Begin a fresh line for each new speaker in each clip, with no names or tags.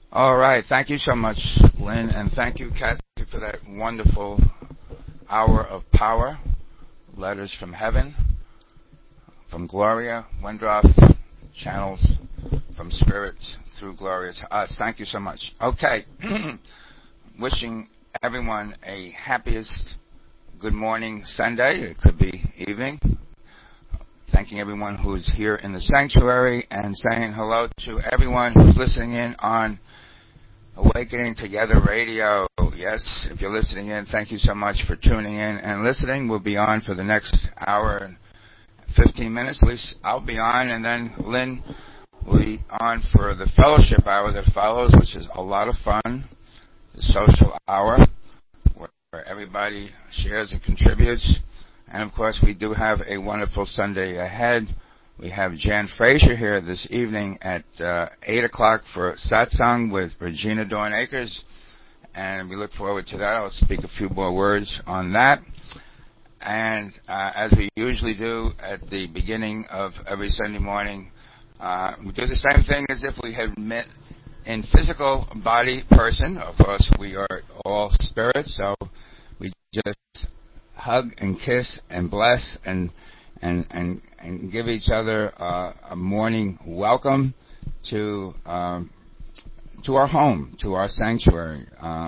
All right. Thank you so much, Lynn, and thank you, Kathy, for that wonderful hour of power. Letters from heaven, from Gloria Wendroff, channels from Spirit through Gloria to us. Thank you so much. Okay. Wishing everyone a happiest good morning Sunday. It could be evening. Thanking everyone who's here in the sanctuary and saying hello to everyone who's listening in on Awakening Together Radio. Yes, if you're listening in, thank you so much for tuning in and listening. We'll be on for the next hour and 15 minutes. At least I'll be on, and then Lynn will be on for the fellowship hour that follows, which is a lot of fun. The social hour, where everybody shares and contributes. And, of course, we do have a wonderful Sunday ahead. We have Jan Frazier here this evening at 8 o'clock for Satsang with Regina Dawn Akers, and we look forward to that. I'll speak a few more words on that. And as we usually do at the beginning of every Sunday morning, we do the same thing as if we had met in physical body person. Of course, we are all spirits, so we just hug and kiss and bless and give each other a morning welcome to our home, to our sanctuary.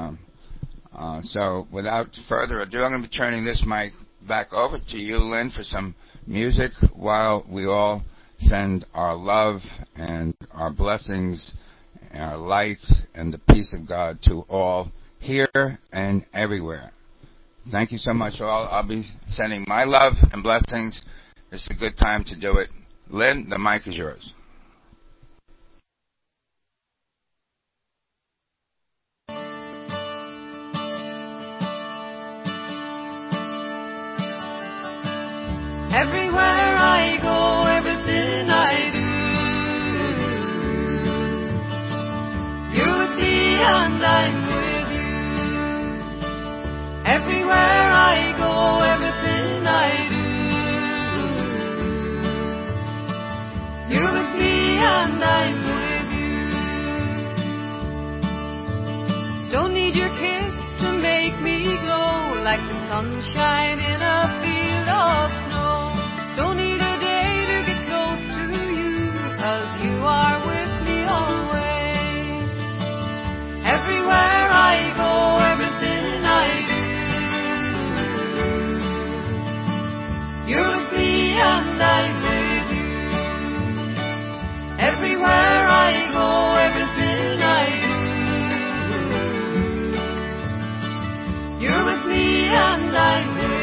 So without further ado, I'm going to be turning this mic back over to you, Lynn, for some music while we all send our love and our blessings and our light and the peace of God to all here and everywhere. Thank you so much, all. I'll be sending my love and blessings. It's a good time to do it. Lynn, the mic is yours.
Everywhere I go, everything I do, you're with me and I'm with you. Everywhere I go, everything I do, you're with me and I'm with you. Don't need your kiss to make me glow like the sunshine in a field of snow. Don't need a day to get close to you, 'cause you are with me always. Everywhere I go, everything I do, you're with me and I'm with you. Everywhere I go, everything I do, you're with me and I'm with you.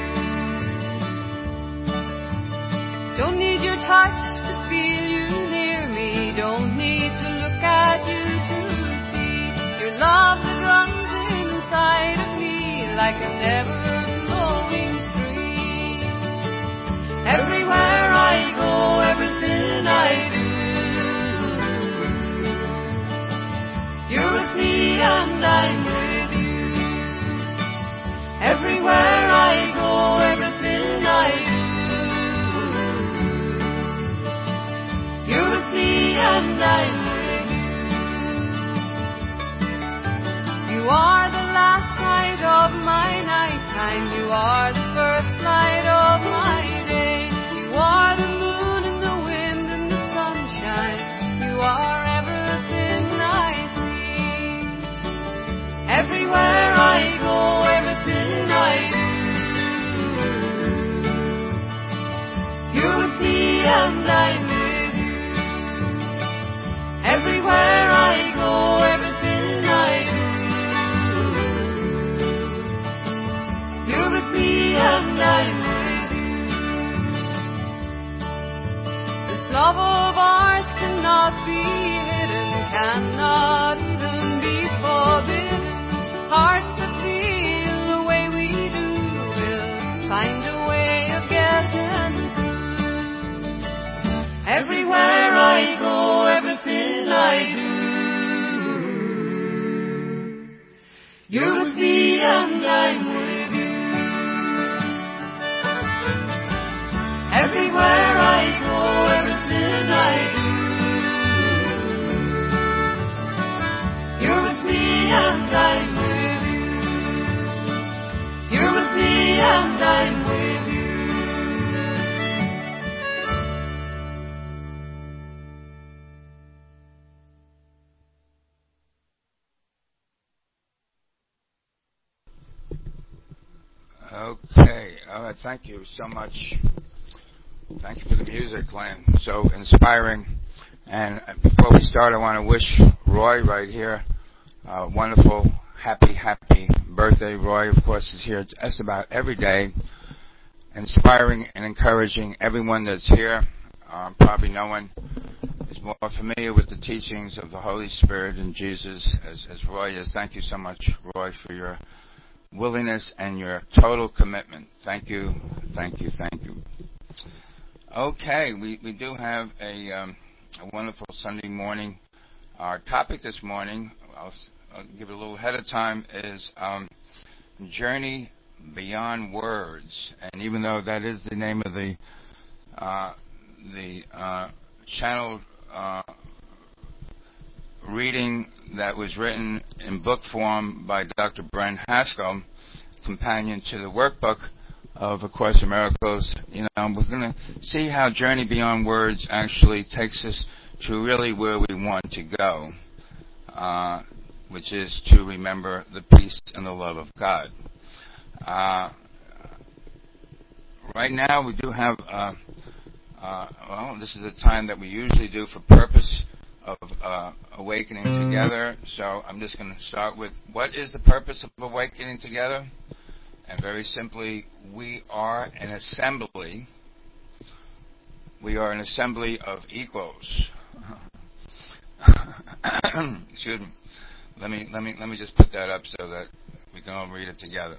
Don't need your touch to feel you near me. Don't need to look at you to see your love that runs inside of me like a never-flowing stream. Everywhere I go, everything I do, you're with me and I'm with you. Everywhere I go, everything I do, you're with me and I'm with you. You are the last light of my nighttime. You are the first light of my day. You are the moon and the wind and the sunshine. You are everything I see. Everywhere I go, everything I do, you're with me and I'm with you. Everywhere I go, everything I do, you're with me and I'm with you. This love of ours cannot be hidden, cannot even be forbidden. Hearts that feel the way we do will find a way of getting through. Everywhere I go, everything I do, you're with me and I'm with you. Everywhere I go, everything I
Okay. All right. Thank you so much. Thank you for the music, Glenn. So inspiring. And before we start, I want to wish Roy right here a wonderful, happy birthday. Roy, of course, is here just about every day, inspiring and encouraging everyone that's here. Probably no one is more familiar with the teachings of the Holy Spirit and Jesus as Roy is. Thank you so much, Roy, for your willingness and your total commitment. Thank you. Okay, we do have a wonderful Sunday morning. Our topic this morning, I'll give it a little ahead of time, is Journey Beyond Words. And even though that is the name of the channel reading that was written in book form by Dr. Brent Haskell, companion to the workbook of A Course in Miracles, we're going to see how Journey Beyond Words actually takes us to really where we want to go, which is to remember the peace and the love of God. Right now we do have, this is the time that we usually do for purpose of awakening together. So I'm just going to start with, what is the purpose of awakening together? And very simply, we are an assembly. We are an assembly of equals. Excuse me. Let me just put that up so that we can all read it together.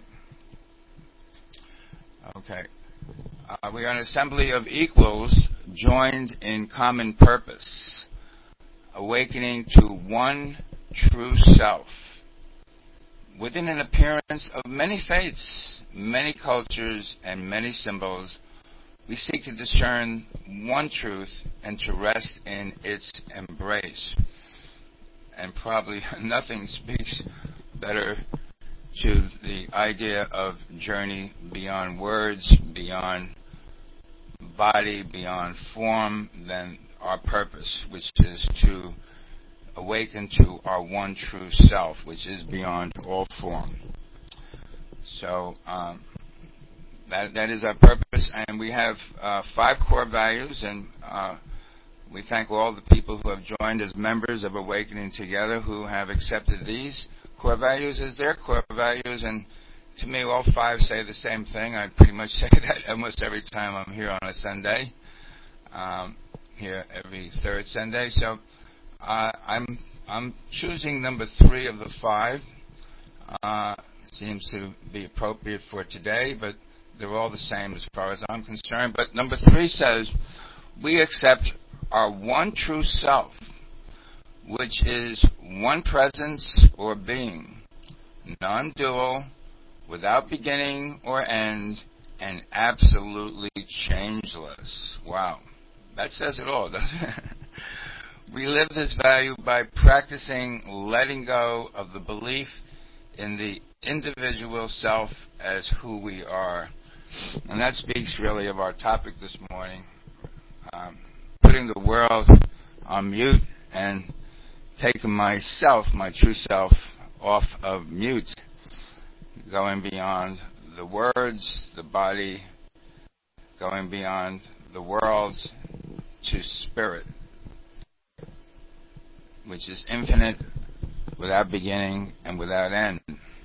Okay. We are an assembly of equals joined in common purpose, awakening to one true self. Within an appearance of many faiths, many cultures, and many symbols, we seek to discern one truth and to rest in its embrace. And probably nothing speaks better to the idea of journey beyond words, beyond body, beyond form, than our purpose, which is to awaken to our one true self, which is beyond all form. So that is our purpose, and we have 5 core values, and we thank all the people who have joined as members of Awakening Together who have accepted these core values as their core values. And to me, all 5 say the same thing. I pretty much say that almost every time I'm here on a Sunday, here every third Sunday. So I'm choosing number 3 of the 5. Seems to be appropriate for today, but they're all the same as far as I'm concerned. But number 3 says, we accept our one true self, which is one presence or being, non-dual, without beginning or end, and absolutely changeless. Wow. That says it all, doesn't it? We live this value by practicing letting go of the belief in the individual self as who we are. And that speaks really of our topic this morning, putting the world on mute and taking myself, my true self, off of mute, going beyond the words, the body, going beyond the world to spirit, which is infinite, without beginning and without end.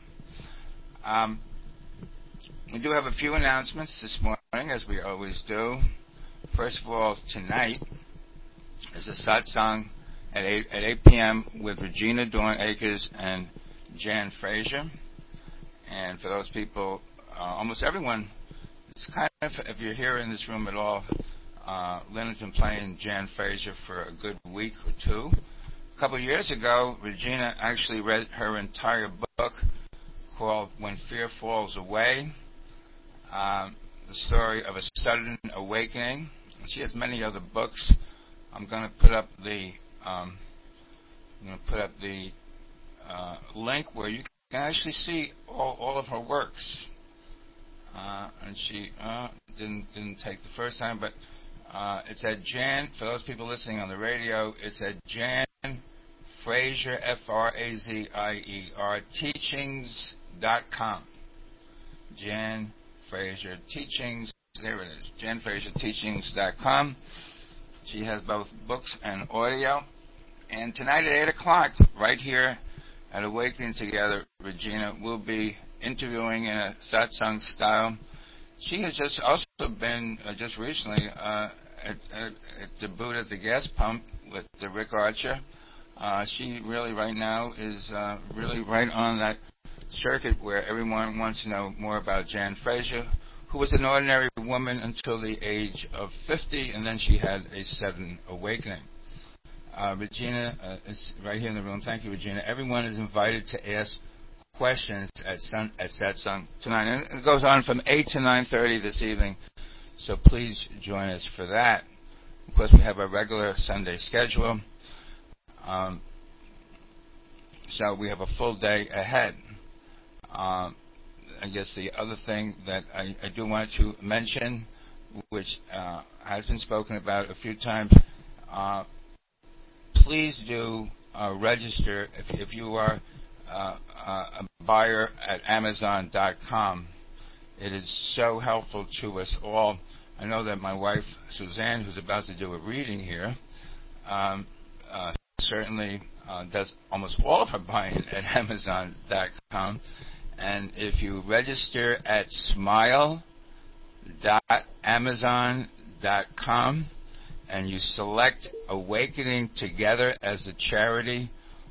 We do have a few announcements this morning, as we always do. First of all, tonight is a satsang at 8 p.m. with Regina Dawn Akers and Jan Frazier. And for those people, almost everyone, it's kind of, if you're here in this room at all, Lynn has been playing Jan Frazier for a good week or 2. A couple of years ago, Regina actually read her entire book called When Fear Falls Away, the story of a sudden awakening. She has many other books. I'm going to put up the link where you can actually see all of her works. And she didn't take the first time, but it's at Jan. For those people listening on the radio, it's at Jan Frazier, Frazier, teachings.com. Jan Fraser Teachings. There it is, janfraserteachings.com. She has both books and audio. And tonight at 8 o'clock, right here at Awakening Together, Regina will be interviewing in a satsang style. She has just also been, just recently, at the booth at the gas pump with the Rick Archer. She really right now is really right on that circuit where everyone wants to know more about Jan Fraser, who was an ordinary woman until the age of 50, and then she had a sudden awakening. Regina is right here in the room. Thank you, Regina. Everyone is invited to ask questions at satsang tonight, and it goes on from 8 to 9:30 this evening. So please join us for that. Of course, we have a regular Sunday schedule. So we have a full day ahead. I guess the other thing that I do want to mention, which has been spoken about a few times, please do register if you are a buyer at Amazon.com. It is so helpful to us all. I know that my wife, Suzanne, who's about to do a reading here, certainly does almost all of her buying at Amazon.com. And if you register at smile.amazon.com and you select Awakening Together as a charity,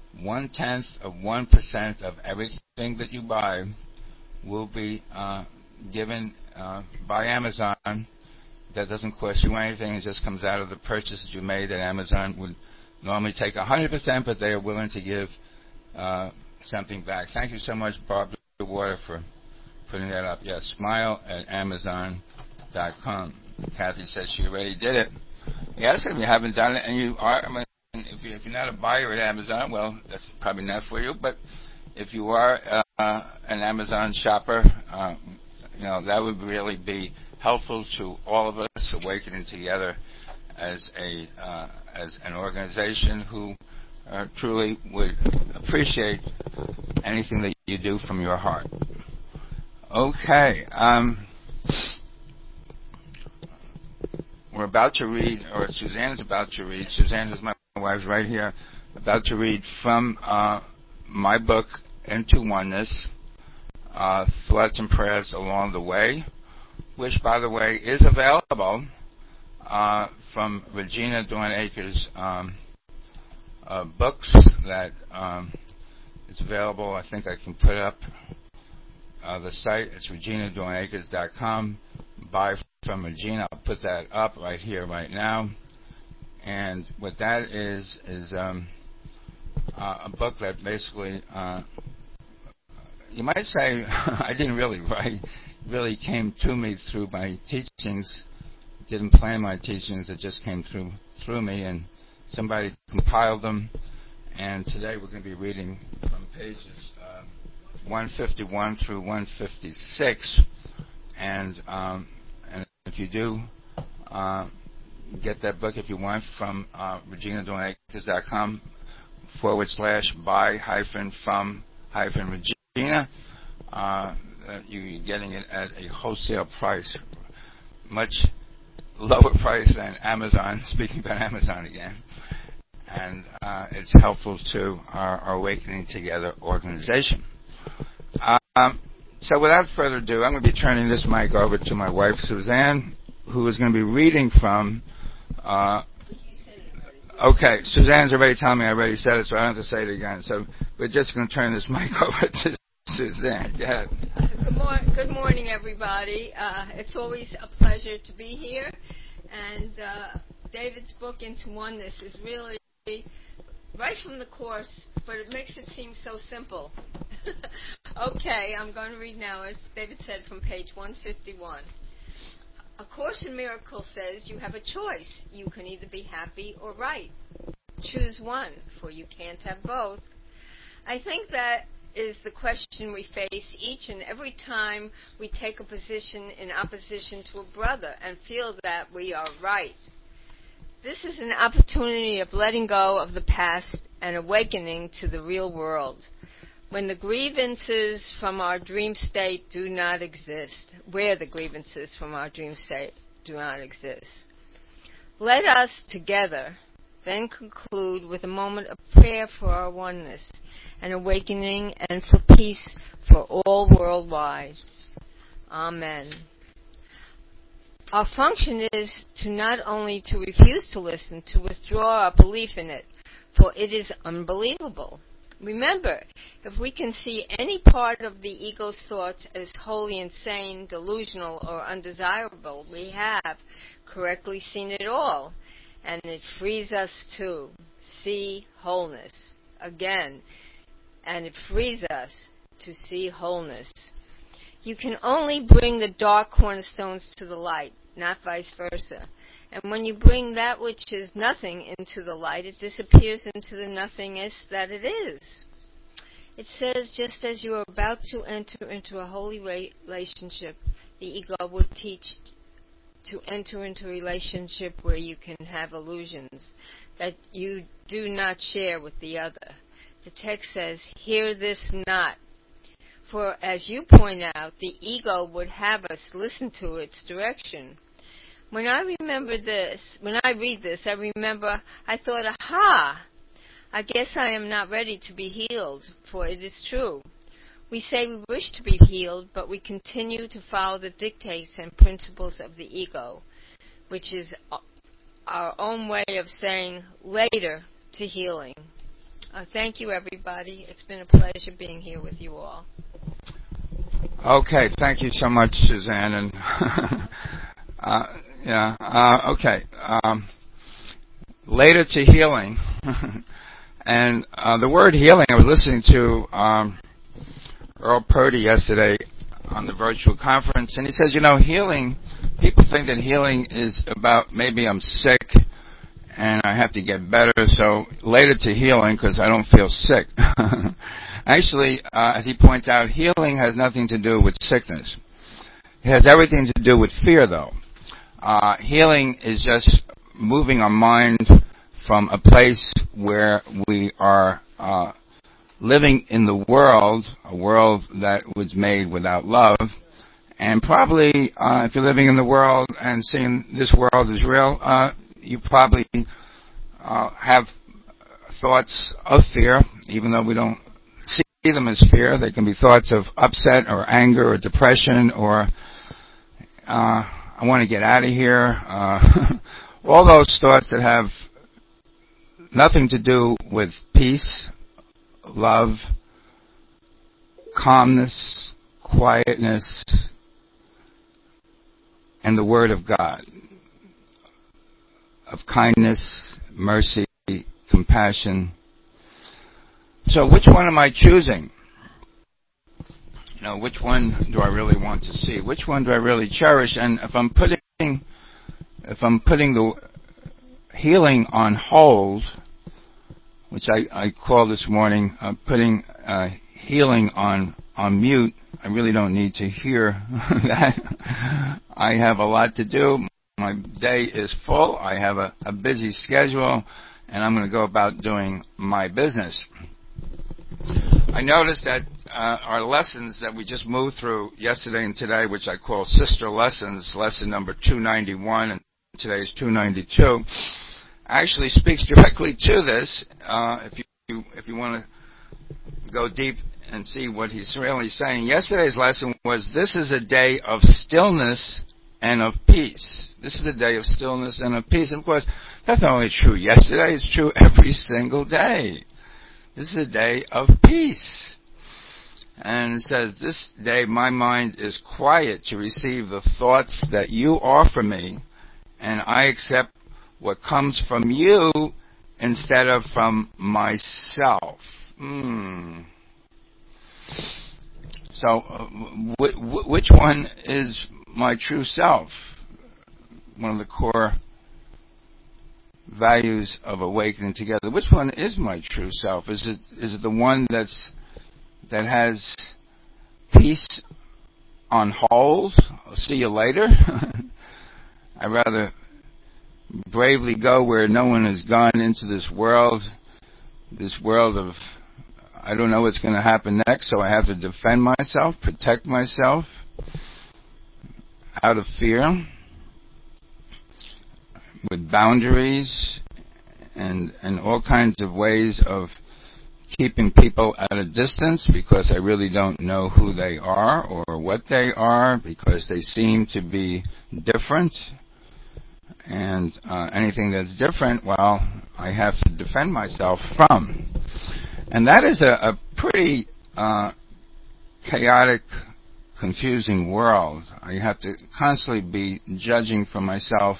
0.1% of everything that you buy will be given by Amazon. That doesn't cost you anything. It just comes out of the purchases you made. That Amazon would normally take 100%, but they are willing to give something back. Thank you so much, Barbara Water, for putting that up. Yes, smile at Amazon.com. Kathy says she already did it. Yes, if you haven't done it, and you are, if you're not a buyer at Amazon, well, that's probably not for you. But if you are an Amazon shopper, that would really be helpful to all of us, Awakening Together as an organization who truly would appreciate anything that you do from your heart. Okay. We're about to read, or Suzanne is about to read. Suzanne, who's my wife right here, about to read from my book, Into Oneness, Thoughts and Prayers Along the Way, which, by the way, is available from Regina Dawn Akers' books that it's available. I think I can put up the site. It's reginadawnakers.com. Buy from Regina. I'll put that up right here, right now. And what that is a book that basically, you might say, I didn't really write. Really came to me through my teachings. Didn't plan my teachings. It just came through me, and somebody compiled them. And today we're going to be reading from pages 151 through 156. And if you do get that book, if you want, from reginadawnakers.com /buy-from-Regina, you're getting it at a wholesale price, much lower price than Amazon, speaking about Amazon again. And it's helpful to our Awakening Together organization. So without further ado, I'm going to be turning this mic over to my wife, Suzanne, who is going to be reading from... okay, Suzanne's already telling me I already said it, so I don't have to say it again. So we're just going to turn this mic over to Suzanne. Go ahead.
Good morning, everybody. It's always a pleasure to be here. And David's book, Into Oneness, is really right from the Course, but it makes it seem so simple. Okay, I'm going to read now, as David said, from page 151. A Course in Miracles says you have a choice. You can either be happy or right. Choose one, for you can't have both. I think that is the question we face each and every time we take a position in opposition to a brother and feel that we are right. This is an opportunity of letting go of the past and awakening to the real world. when the grievances from our dream state do not exist, where the grievances from our dream state do not exist. Let us together then conclude with a moment of prayer for our oneness and awakening and for peace for all worldwide. Amen. Our function is to not only to refuse to listen, to withdraw our belief in it, for it is unbelievable. Remember, if we can see any part of the ego's thoughts as wholly insane, delusional, or undesirable, we have correctly seen it all, and it frees us to see wholeness again, and it frees us to see wholeness. You can only bring the dark cornerstones to the light, not vice versa. And when you bring that which is nothing into the light, it disappears into the nothingness that it is. It says, just as you are about to enter into a holy relationship, the ego would teach to enter into a relationship where you can have illusions that you do not share with the other. The text says, hear this not. For as you point out, the ego would have us listen to its direction. When I read this, I remember I thought, aha, I guess I am not ready to be healed, for it is true. We say we wish to be healed, but we continue to follow the dictates and principles of the ego, which is our own way of saying later to healing. Thank you, everybody. It's been a pleasure being here with you all.
Okay, thank you so much, Suzanne. And okay. Later to healing. And the word healing, I was listening to Earl Purdy yesterday on the virtual conference, and he says, healing, people think that healing is about maybe I'm sick and I have to get better, so later to healing because I don't feel sick. Actually, as he points out, healing has nothing to do with sickness. It has everything to do with fear, though. Healing is just moving our mind from a place where we are living in the world, a world that was made without love. And probably, if you're living in the world and seeing this world as real, you probably have thoughts of fear, even though we don't see them as fear. They can be thoughts of upset or anger or depression or I want to get out of here. All those thoughts that have nothing to do with peace, love, calmness, quietness, and the Word of God, of kindness, mercy, compassion. So which one am I choosing? Which one do I really want to see? Which one do I really cherish? And if I'm putting the healing on hold, which I call this morning putting healing on mute, I really don't need to hear that. I have a lot to do. My day is full. I have a busy schedule, and I'm going to go about doing my business. I noticed that our lessons that we just moved through yesterday and today, which I call sister lessons, lesson number 291, and today's 292, actually speaks directly to this. If you want to go deep and see what he's really saying, yesterday's lesson was, this is a day of stillness and of peace. This is a day of stillness and of peace. And of course, that's not only true yesterday, it's true every single day. This is a day of peace. And it says, this day my mind is quiet to receive the thoughts that you offer me, and I accept what comes from you instead of from myself. So, which one is my true self? One of the core values of awakening together. Which one is my true self? Is it the one that has peace on hold? I'll see you later. I'd rather bravely go where no one has gone into this world of I don't know what's going to happen next, so I have to defend myself, protect myself out of fear, with boundaries and all kinds of ways of keeping people at a distance, because I really don't know who they are or what they are, because they seem to be different. And anything that's different, well, I have to defend myself from. And that is a pretty chaotic, confusing world. I have to constantly be judging for myself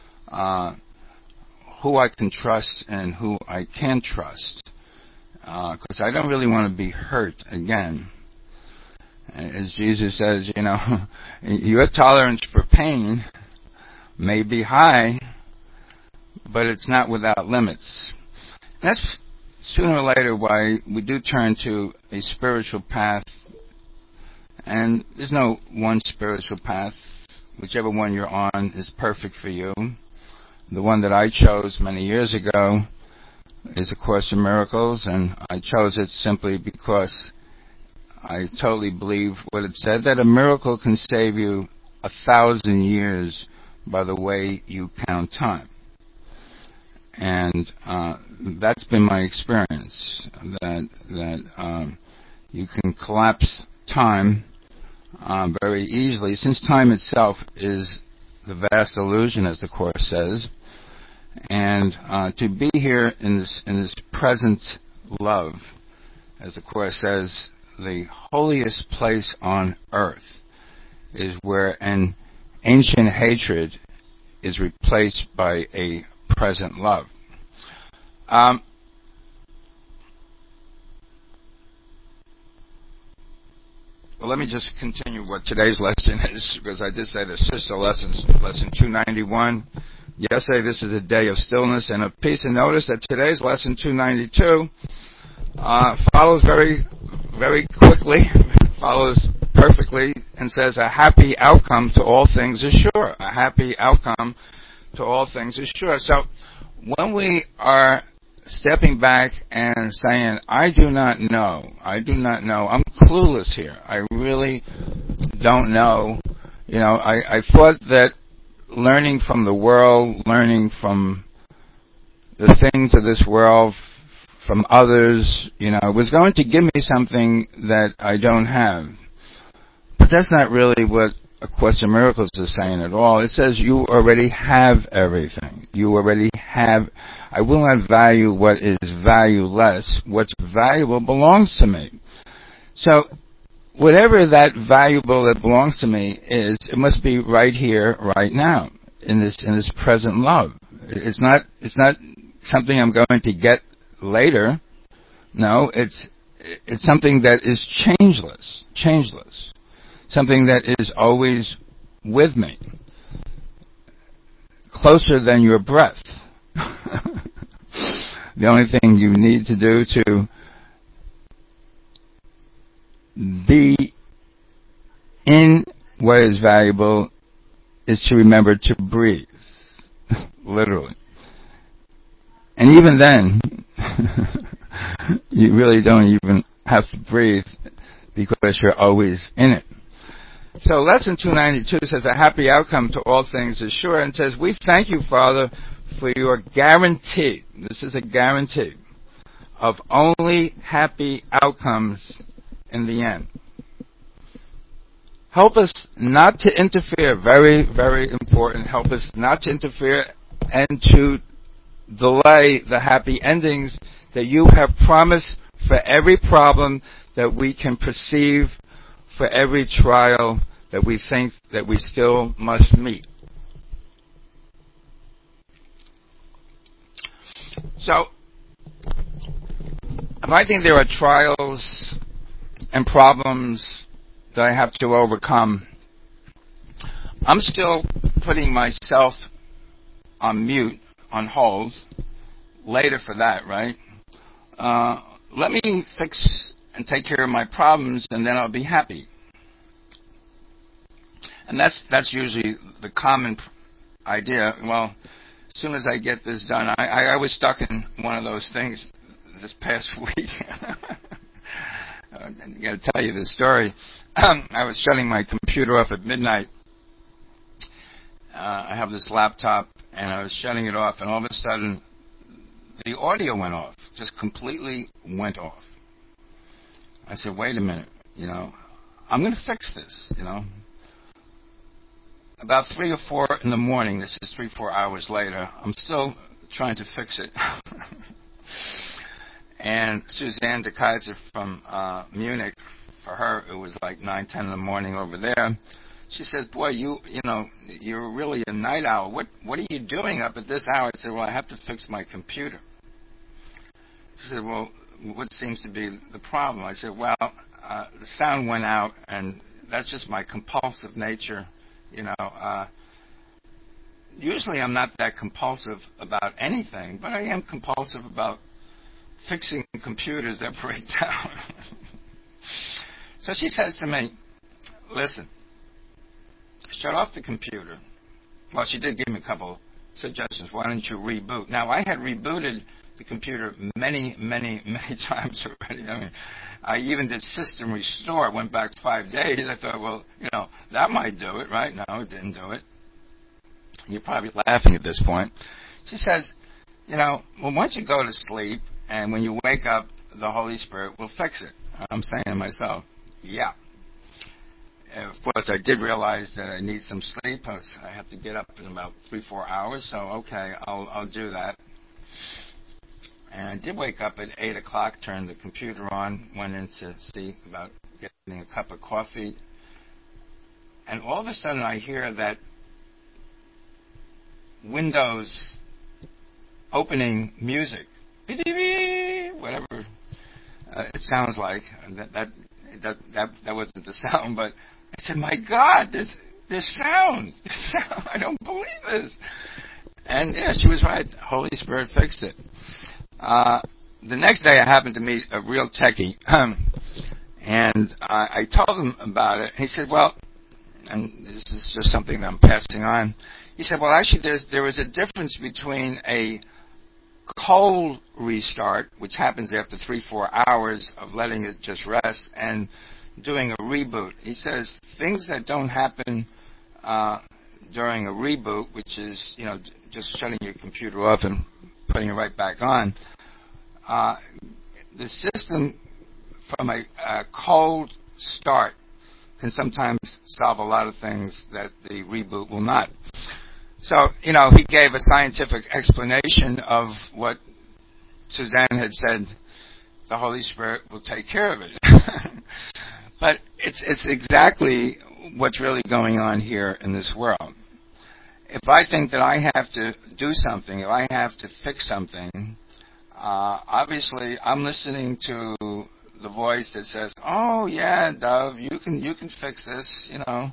who I can trust and who I can't trust, because I don't really want to be hurt again. As Jesus says, your tolerance for pain may be high, but it's not without limits. And that's sooner or later why we do turn to a spiritual path. And there's no one spiritual path. Whichever one you're on is perfect for you. The one that I chose many years ago is A Course in Miracles, and I chose it simply because I totally believe what it said, that a miracle can save you 1,000 years by the way you count time. And that's been my experience, that you can collapse time very easily, since time itself is the vast illusion, as the Course says. And to be here in this present love, as the Course says, the holiest place on earth is where an ancient hatred is replaced by a present love. Well, let me just continue what today's lesson is, because I did say the sister lessons, lesson 291. Yesterday, this is a day of stillness and of peace. And notice that today's lesson 292 follows very, very quickly, follows perfectly, and says a happy outcome to all things is sure. A happy outcome to all things is sure. So when we are stepping back and saying, I do not know, I'm clueless here, I really don't know. I thought that learning from the world, learning from the things of this world, from others, was going to give me something that I don't have. But that's not really what A Course in Miracles is saying at all. It says you already have everything. You already have. I will not value what is valueless. What's valuable belongs to me. So whatever that valuable that belongs to me is, it must be right here, right now, in this present love. It's not something I'm going to get later. No, it's something that is changeless. Something that is always with me, closer than your breath. The only thing you need to do to be in what is valuable is to remember to breathe, literally. And even then, you really don't even have to breathe, because you're always in it. So lesson 292 says a happy outcome to all things is sure, and says, we thank you, Father, for your guarantee. This is a guarantee of only happy outcomes in the end. Help us not to interfere, very, very important. Help us not to interfere and to delay the happy endings that you have promised for every problem that we can perceive, for every trial that we think that we still must meet. So, if I think there are trials and problems that I have to overcome, I'm still putting myself on mute, on hold, later for that, right? Let me fix and take care of my problems, and then I'll be happy. And that's usually the common idea. Well, as soon as I get this done, I was stuck in one of those things this past week. I got to tell you this story. I was shutting my computer off at midnight. I have this laptop, and I was shutting it off, and all of a sudden, the audio went off, just completely went off. I said, wait a minute, I'm going to fix this, About 3 or 4 in the morning, this is 3-4 hours later, I'm still trying to fix it. And Suzanne de Kaiser from Munich, for her, it was like 9-10 in the morning over there. She said, boy, you're really a night owl. What are you doing up at this hour? I said, well, I have to fix my computer. She said, well, what seems to be the problem? I said, well, the sound went out, and that's just my compulsive nature. Usually I'm not that compulsive about anything, but I am compulsive about fixing computers that break down. So she says to me, listen, shut off the computer. Well, she did give me a couple suggestions. Why don't you reboot? Now, I had rebooted the computer many, many, many times already. I mean, I even did system restore. Went back 5 days. I thought, well, that might do it, right? No, it didn't do it. You're probably laughing at this point. She says, well, once you go to sleep, and when you wake up, the Holy Spirit will fix it. I'm saying to myself, yeah. And of course, I did realize that I need some sleep. I have to get up in about 3-4 hours, so okay, I'll do that. And I did wake up at 8 o'clock, turned the computer on, went in to see about getting a cup of coffee. And all of a sudden I hear that Windows opening music. Whatever it sounds like. That wasn't the sound, but I said, my God, this sound. I don't believe this. And yeah, she was right. Holy Spirit fixed it. The next day I happened to meet a real techie, and I told him about it. He said, well, and this is just something that I'm passing on. He said, well, actually, there is a difference between a cold restart, which happens after 3-4 hours of letting it just rest, and doing a reboot. He says things that don't happen during a reboot, which is, just shutting your computer off and putting it right back on, the system from a cold start can sometimes solve a lot of things that the reboot will not. So, he gave a scientific explanation of what Suzanne had said, the Holy Spirit will take care of it. But it's exactly what's really going on here in this world. If I think that I have to do something, if I have to fix something, obviously I'm listening to the voice that says, "Oh yeah, Dove, you can fix this,"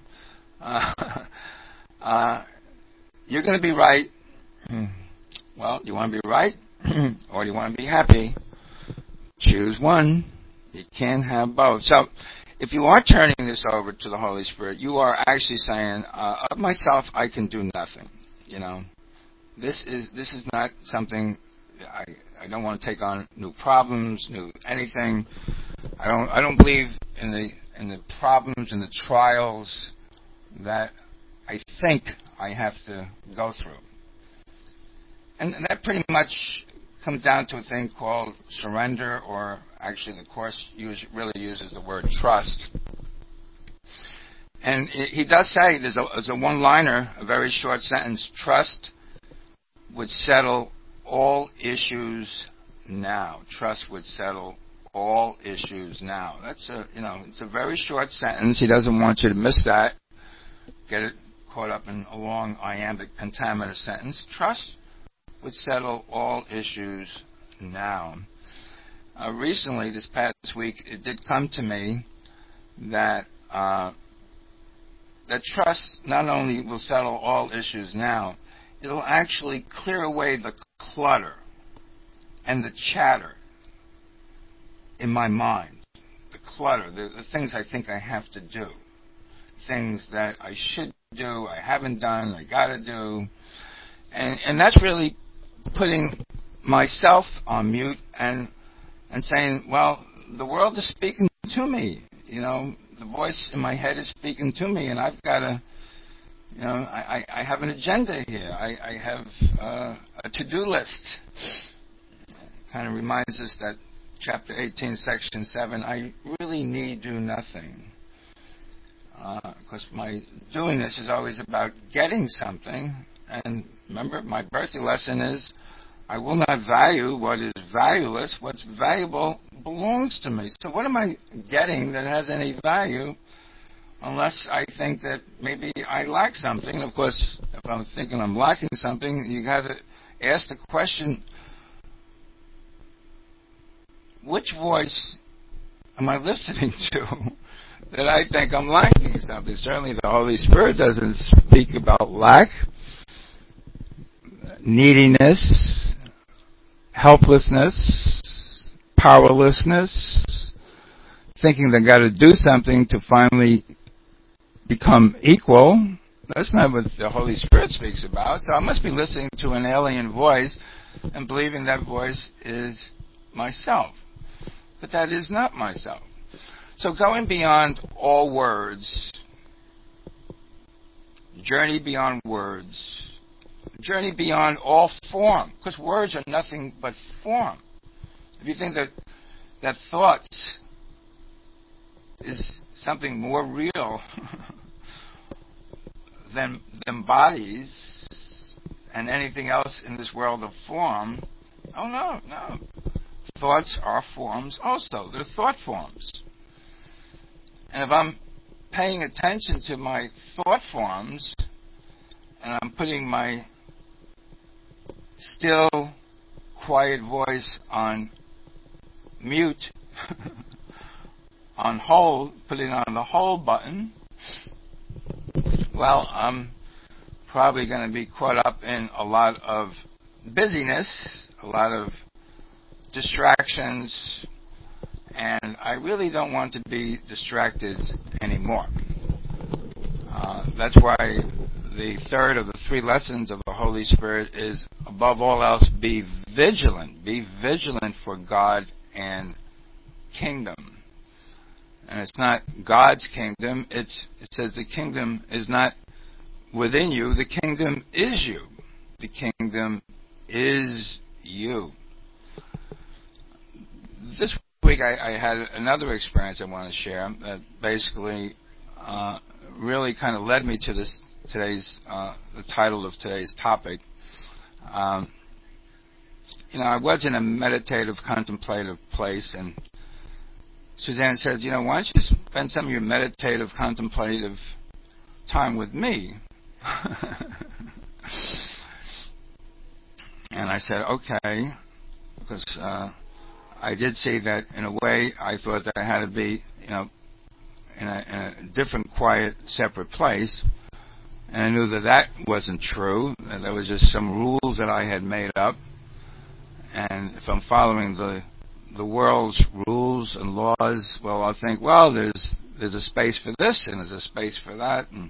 You're going to be right. Well, do you want to be right or do you want to be happy? Choose one. You can't have both. So if you are turning this over to the Holy Spirit, you are actually saying, of myself, I can do nothing. This is not something. I don't want to take on new problems, new anything. I don't believe in the problems and the trials that I think I have to go through. And that pretty much comes down to a thing called surrender, or actually the Course really uses the word trust. And he does say, there's a one-liner, a very short sentence, trust would settle all issues now. Trust would settle all issues now. That's it's a very short sentence. He doesn't want you to miss that. Get it caught up in a long iambic pentameter sentence. Trust would settle all issues now. Recently, this past week, it did come to me that that trust not only will settle all issues now, it'll actually clear away the clutter and the chatter in my mind. The clutter, the things I think I have to do, things that I should do, I haven't done, I got to do. And that's really putting myself on mute and saying, well, the world is speaking to me. The voice in my head is speaking to me, and I've got to, I have an agenda here. I have a to-do list. Kind of reminds us that chapter 18, section 7, I really need do nothing. Because my doing this is always about getting something. And remember, my birthday lesson is, I will not value what is valueless. What's valuable belongs to me. So what am I getting that has any value unless I think that maybe I lack something? Of course, if I'm thinking I'm lacking something, you got to ask the question, which voice am I listening to that I think I'm lacking something? Certainly the Holy Spirit doesn't speak about lack, neediness, helplessness, powerlessness, thinking they got to do something to finally become equal. That's not what the Holy Spirit speaks about. So I must be listening to an alien voice and believing that voice is myself. But that is not myself. So going beyond all words, journey beyond words, journey beyond all form, because words are nothing but form. If you think that thoughts is something more real than bodies and anything else in this world of form, oh no. Thoughts are forms also. They're thought forms. And if I'm paying attention to my thought forms and I'm putting my still, quiet voice on mute, on hold, putting on the hold button, well, I'm probably going to be caught up in a lot of busyness, a lot of distractions, and I really don't want to be distracted anymore. That's why the third of the three lessons of the Holy Spirit is, above all else, be vigilant. Be vigilant for God and kingdom. And it's not God's kingdom. It says the kingdom is not within you. The kingdom is you. The kingdom is you. This week I had another experience I want to share that basically really kind of led me to today's the title of today's topic. I was in a meditative, contemplative place, and Suzanne said, why don't you spend some of your meditative, contemplative time with me? And I said, okay, because I did see that in a way I thought that I had to be, in a different, quiet, separate place. And I knew that wasn't true. That there was just some rules that I had made up. And if I'm following the world's rules and laws, well, I'll think, well, there's a space for this and there's a space for that. And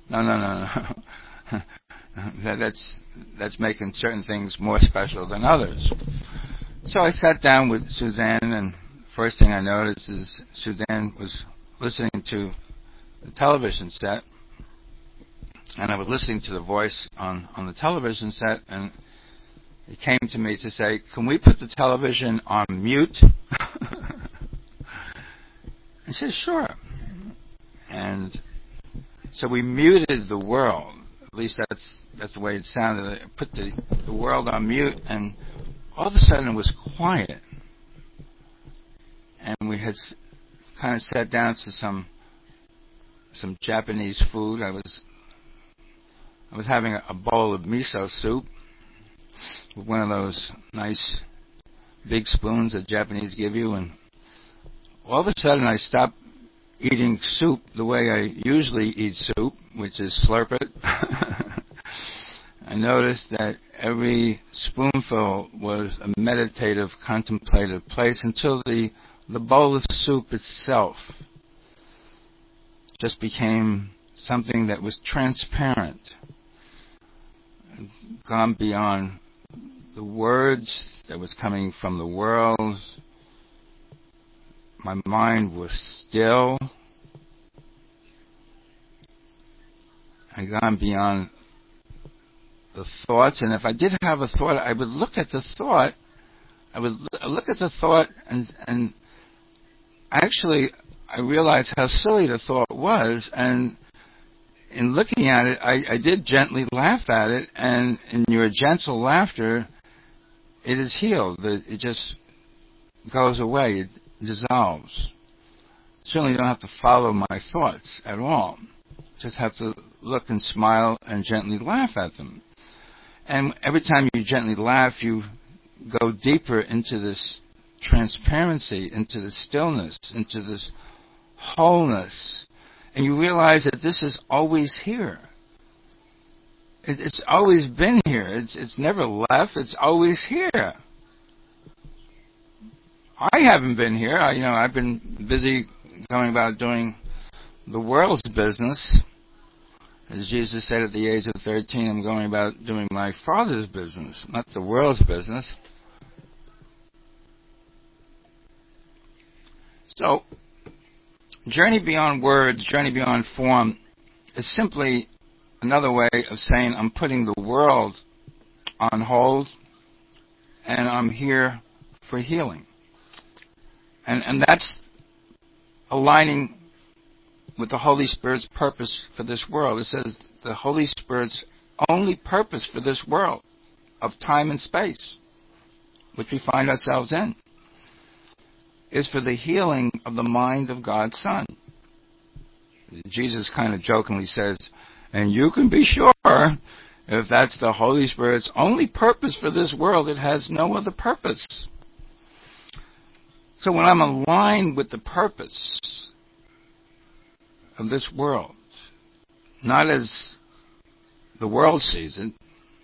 no. That's making certain things more special than others. So I sat down with Suzanne, and first thing I noticed is Suzanne was listening to the television set, and I was listening to the voice on the television set, and it came to me to say, can we put the television on mute? I said, sure. And so we muted the world. At least that's the way it sounded. I put the world on mute, and all of a sudden it was quiet. And we had kind of sat down to some Japanese food. I was having a bowl of miso soup with one of those nice big spoons that Japanese give you, and all of a sudden I stopped eating soup the way I usually eat soup, which is slurp it. I noticed that every spoonful was a meditative, contemplative place until the bowl of soup itself just became something that was transparent, gone beyond the words that was coming from the world, my mind was still. I'd gone beyond the thoughts, and if I did have a thought, I would look at the thought. I would look at the thought, and actually, I realized how silly the thought was, and in looking at it, I did gently laugh at it, and in your gentle laughter, it is healed. It just goes away. It dissolves. Certainly don't have to follow my thoughts at all. Just have to look and smile and gently laugh at them. And every time you gently laugh, you go deeper into this transparency, into the stillness, into this wholeness. And you realize that this is always here. It's always been here. It's never left. It's always here. I haven't been here. I've been busy going about doing the world's business. As Jesus said at the age of 13, I'm going about doing my Father's business, not the world's business. So, journey beyond words, journey beyond form, is simply another way of saying I'm putting the world on hold and I'm here for healing. And that's aligning with the Holy Spirit's purpose for this world. It says the Holy Spirit's only purpose for this world of time and space, which we find ourselves in, is for the healing of the mind of God's Son. Jesus kind of jokingly says, and you can be sure if that's the Holy Spirit's only purpose for this world, it has no other purpose. So when I'm aligned with the purpose of this world, not as the world sees it,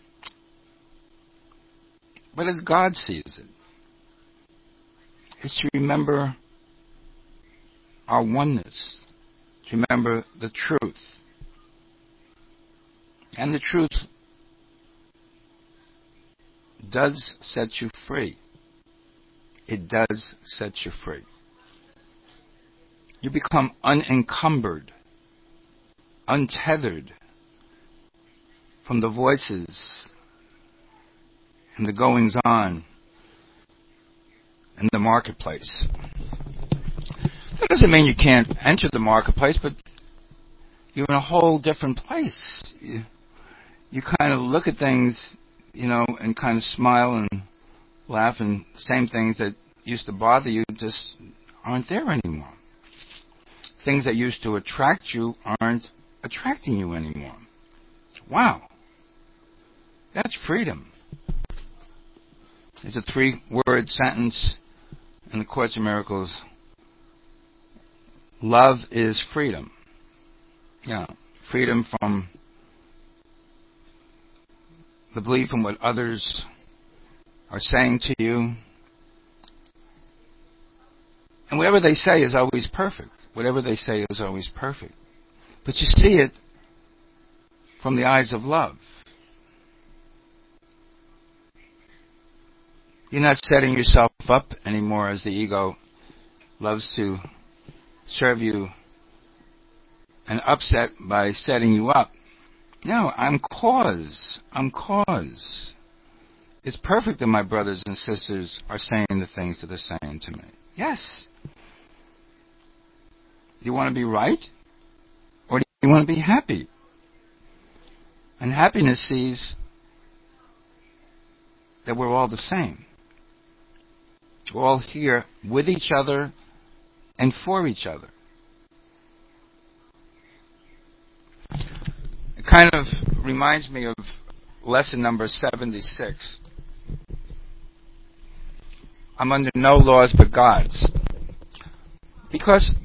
but as God sees it, is to remember our oneness, to remember the truth. And the truth does set you free. It does set you free. You become unencumbered, untethered from the voices and the goings on in the marketplace. That doesn't mean you can't enter the marketplace, but you're in a whole different place. You kind of look at things, and kind of smile and laugh, and same things that used to bother you just aren't there anymore. Things that used to attract you aren't attracting you anymore. Wow. That's freedom. It's a 3-word sentence in the Course in Miracles. Love is freedom. Freedom from the belief in what others are saying to you. And whatever they say is always perfect. Whatever they say is always perfect. But you see it from the eyes of love. You're not setting yourself up anymore as the ego loves to serve you an upset by setting you up. No, I'm cause. I'm cause. It's perfect that my brothers and sisters are saying the things that they're saying to me. Yes. Do you want to be right? Or do you want to be happy? And happiness sees that we're all the same. We're all here with each other and for each other. It kind of reminds me of lesson number 76. I'm under no laws but God's. Because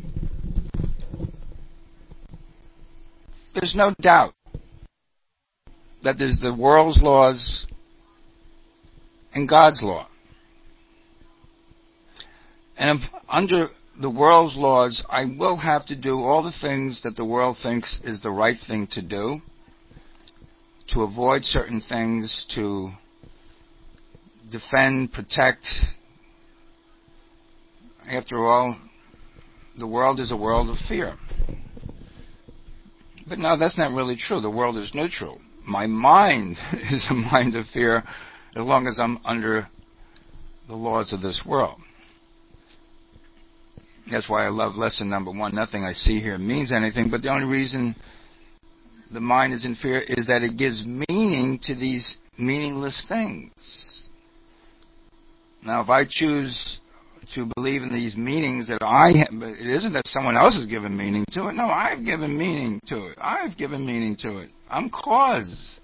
there's no doubt that there's the world's laws and God's law. And if under the world's laws, I will have to do all the things that the world thinks is the right thing to do, to avoid certain things, to defend, protect. After all, the world is a world of fear. But no, that's not really true. The world is neutral. My mind is a mind of fear as long as I'm under the laws of this world. That's why I love lesson number 1. Nothing I see here means anything, but the only reason the mind is in fear is that it gives meaning to these meaningless things. Now, if I choose to believe in these meanings that I have, but it isn't that someone else has given meaning to it. No, I've given meaning to it. I've given meaning to it. I'm cause.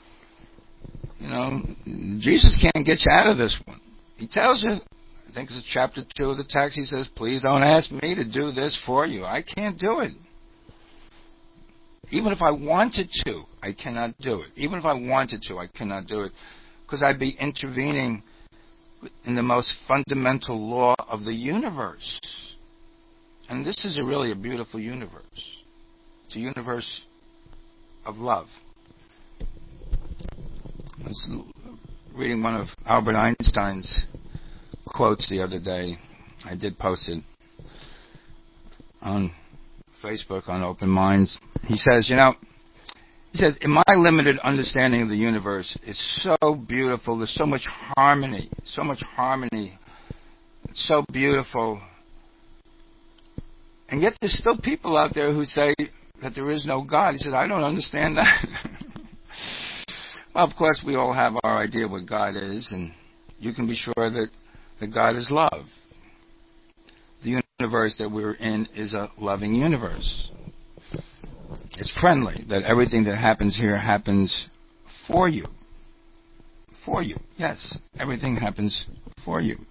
Jesus can't get you out of this one. He tells you, I think it's chapter 2 of the text, he says, please don't ask me to do this for you. I can't do it. Even if I wanted to, I cannot do it. Even if I wanted to, I cannot do it. Because I'd be intervening in the most fundamental law of the universe. And this is really a beautiful universe. It's a universe of love. I was reading one of Albert Einstein's quotes the other day. I did post it on Facebook on Open Minds. He says, in my limited understanding of the universe, it's so beautiful. There's so much harmony. It's so beautiful. And yet there's still people out there who say that there is no God. He said, I don't understand that. Well, of course, we all have our idea what God is, and you can be sure that God is love. The universe that we're in is a loving universe. It's friendly, that everything that happens here happens for you. For you, yes. Everything happens for you.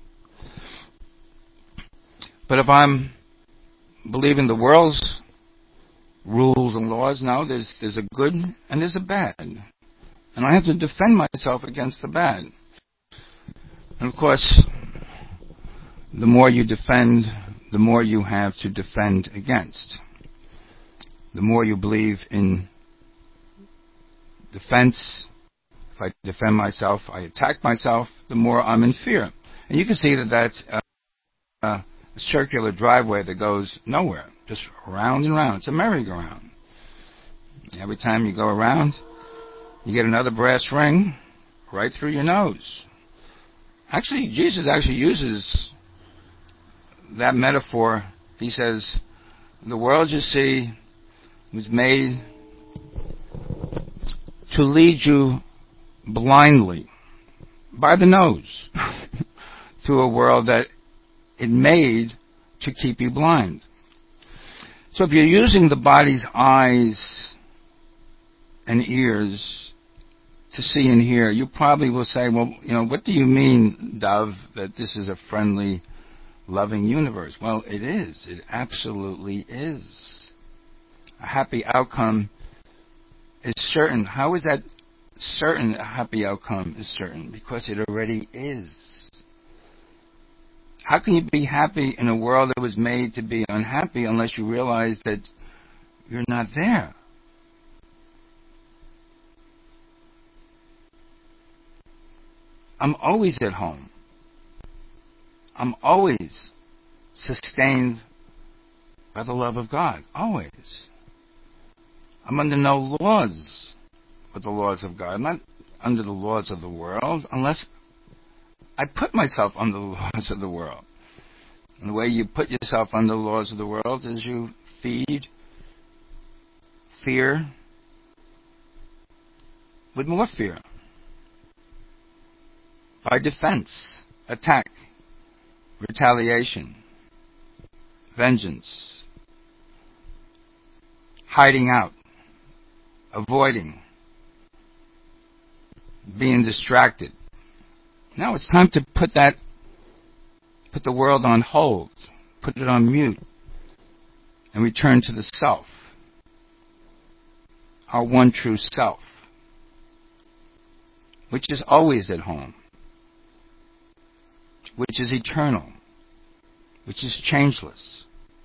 But if I'm believing the world's rules and laws, no, there's a good and there's a bad. And I have to defend myself against the bad. And of course, the more you defend, the more you have to defend against. The more you believe in defense, if I defend myself, I attack myself, the more I'm in fear. And you can see that that's a circular driveway that goes nowhere, just round and round. It's a merry-go-round. Every time you go around, you get another brass ring right through your nose. Actually, Jesus uses that metaphor. He says, the world you see was made to lead you blindly by the nose through a world that it made to keep you blind. So if you're using the body's eyes and ears to see and hear, you probably will say, well, what do you mean, Dove, that this is a friendly, loving universe? Well, it is. It absolutely is. A happy outcome is certain. How is that certain? A happy outcome is certain because it already is. How can you be happy in a world that was made to be unhappy unless you realize that you're not there? I'm always at home. I'm always sustained by the love of God. Always. I'm under no laws but the laws of God. I'm not under the laws of the world unless I put myself under the laws of the world. And the way you put yourself under the laws of the world is you feed fear with more fear. By defense, attack, retaliation, vengeance, hiding out, avoiding, being distracted. Now it's time to put the world on hold, put it on mute, and return to the self, our one true self, which is always at home, which is eternal, which is changeless.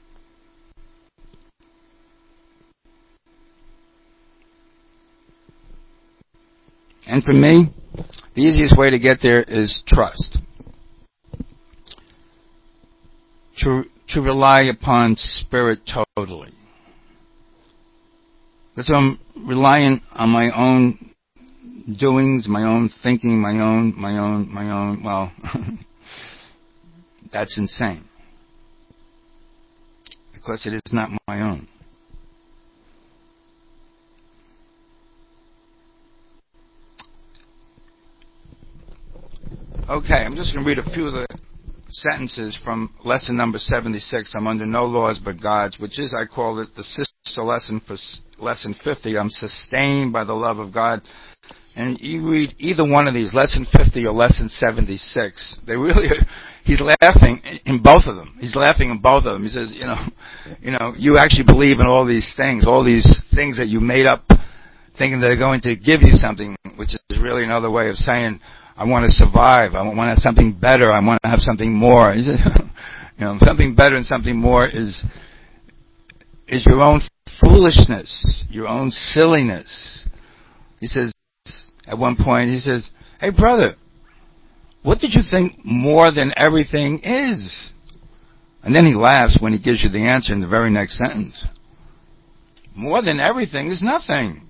And for me, the easiest way to get there is trust. To to rely upon Spirit totally. Because I'm relying on my own doings, my own thinking, my own, well, that's insane. Because it is not my own. Okay, I'm just going to read a few of the sentences from lesson number 76. I'm under no laws but God's, which is, I call it, the sister lesson for lesson 50. I'm sustained by the love of God. And you read either one of these, lesson 50 or lesson 76. They really are, he's laughing in both of them. He's laughing in both of them. He says, you actually believe in all these things that you made up thinking they're going to give you something, which is really another way of saying, I want to survive. I want to have something better. I want to have something more. He says, something better and something more is your own foolishness, your own silliness. He says, at one point, he says, hey, brother, what did you think more than everything is? And then he laughs when he gives you the answer in the very next sentence. More than everything is nothing.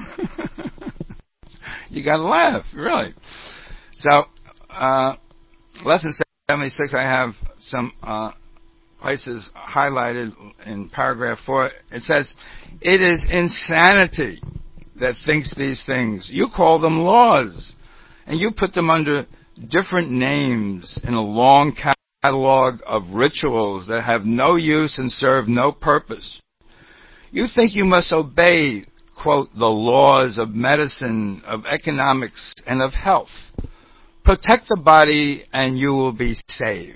You got to laugh, really. So, lesson 76, I have some places highlighted in paragraph 4. It says, it is insanity that thinks these things. You call them laws, and you put them under different names in a long catalog of rituals that have no use and serve no purpose. You think you must obey, quote, the laws of medicine, of economics, and of health. Protect the body and you will be saved.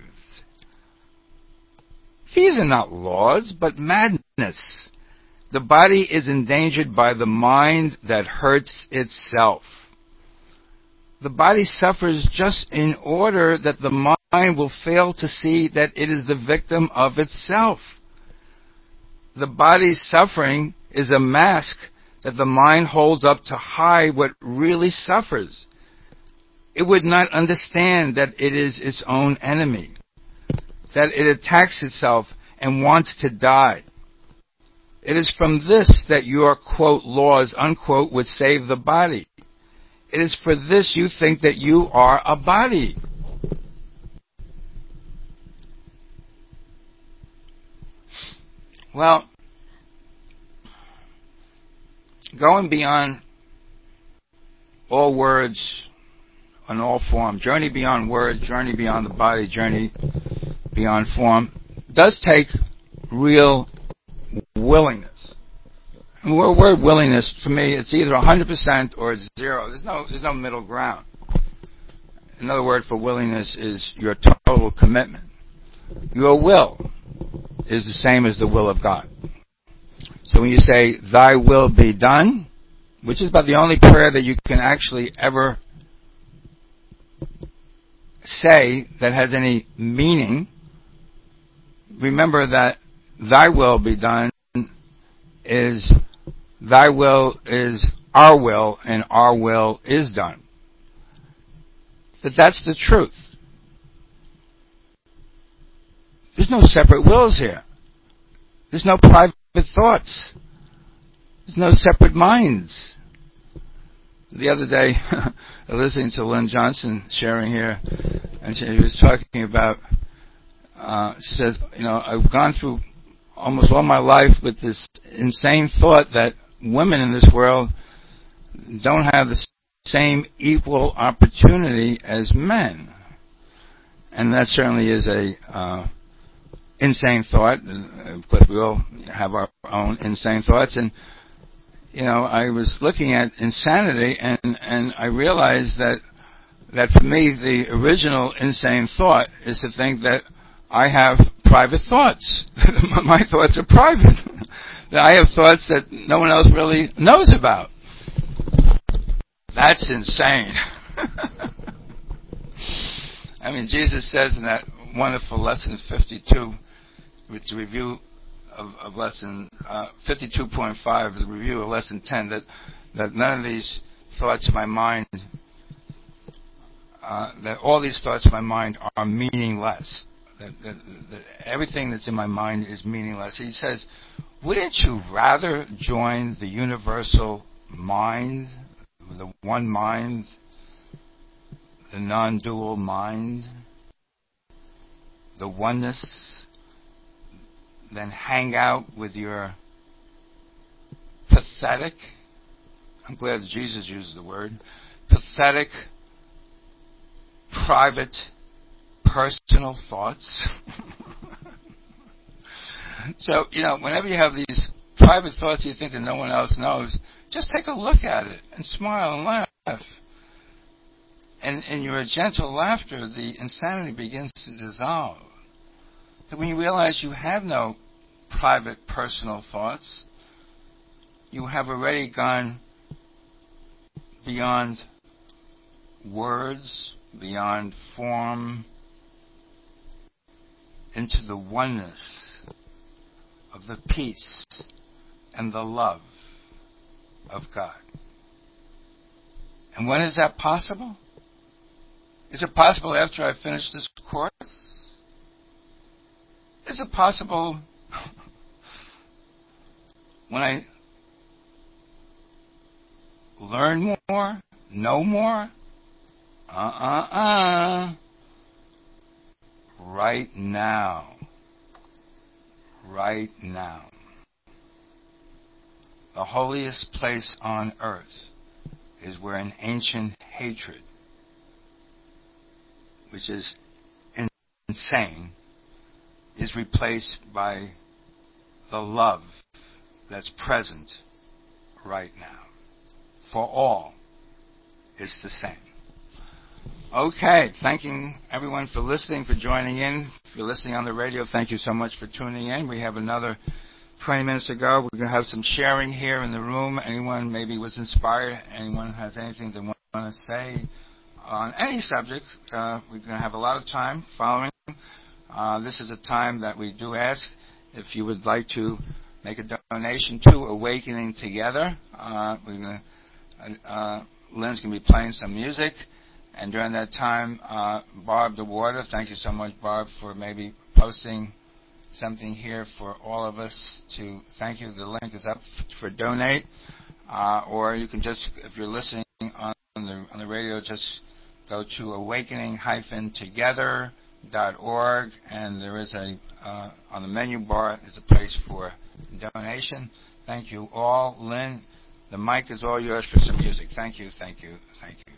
These are not laws, but madness. The body is endangered by the mind that hurts itself. The body suffers just in order that the mind will fail to see that it is the victim of itself. The body's suffering is a mask that the mind holds up to hide what really suffers. It would not understand that it is its own enemy, that it attacks itself and wants to die. It is from this that your, quote, laws, unquote, would save the body. It is for this you think that you are a body. Well, going beyond all words and all form, journey beyond words, journey beyond the body, journey beyond form, does take real willingness. And the word willingness, for me, it's either 100% or it's 0. There's no middle ground. Another word for willingness is your total commitment. Your will is the same as the will of God. So when you say, thy will be done, which is about the only prayer that you can actually ever say that has any meaning, remember that thy will be done is thy will is our will and our will is done. That's the truth. There's no separate wills here. There's no private thoughts. There's no separate minds. The other day, listening to Lynn Johnson sharing here, and she was talking about, she says, I've gone through almost all my life with this insane thought that women in this world don't have the same equal opportunity as men. And that certainly is a insane thought. Of course, we all have our own insane thoughts. And, I was looking at insanity, and I realized that for me, the original insane thought is to think that I have private thoughts. My thoughts are private. That I have thoughts that no one else really knows about. That's insane. I mean, Jesus says in that wonderful lesson 52, which is a review of lesson 52.5, is a review of lesson 10, that none of these thoughts of my mind, that all these thoughts of my mind are meaningless. that everything that's in my mind is meaningless. He says, wouldn't you rather join the universal mind, the one mind, the non-dual mind, the oneness, than hang out with your pathetic, I'm glad that Jesus used the word, pathetic, private, personal thoughts? So, whenever you have these private thoughts you think that no one else knows, just take a look at it and smile and laugh. And in your gentle laughter, the insanity begins to dissolve. So when you realize you have no private, personal thoughts, you have already gone beyond words, beyond form, into the oneness of the peace and the love of God. And when is that possible? Is it possible after I finish this course? Is it possible when I learn more, know more? Right now. Right now. The holiest place on earth is where an ancient hatred, which is insane, is replaced by the love that's present right now. For all, it's the same. Okay, thanking everyone for listening, for joining in. If you're listening on the radio, thank you so much for tuning in. We have another 20 minutes to go. We're going to have some sharing here in the room. Anyone maybe was inspired, anyone has anything they want to say on any subject, we're going to have a lot of time following. This is a time that we do ask if you would like to make a donation to Awakening Together. Lynn's going to be playing some music. And during that time, Barb DeWater, thank you so much, Barb, for maybe posting something here for all of us to thank you. The link is up for donate. Or you can just, if you're listening on the radio, just go to awakening-together.org, and there is on the menu bar is a place for donation. Thank you all. Lynn, the mic is all yours for some music. Thank you, thank you, thank you.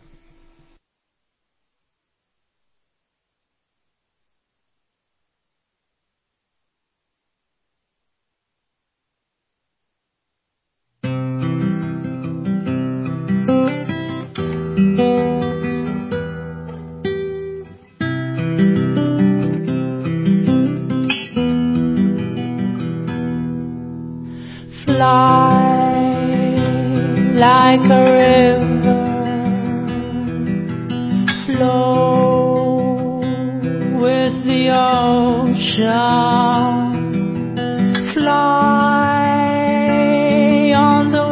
Fly like a river, flow with the ocean, fly on the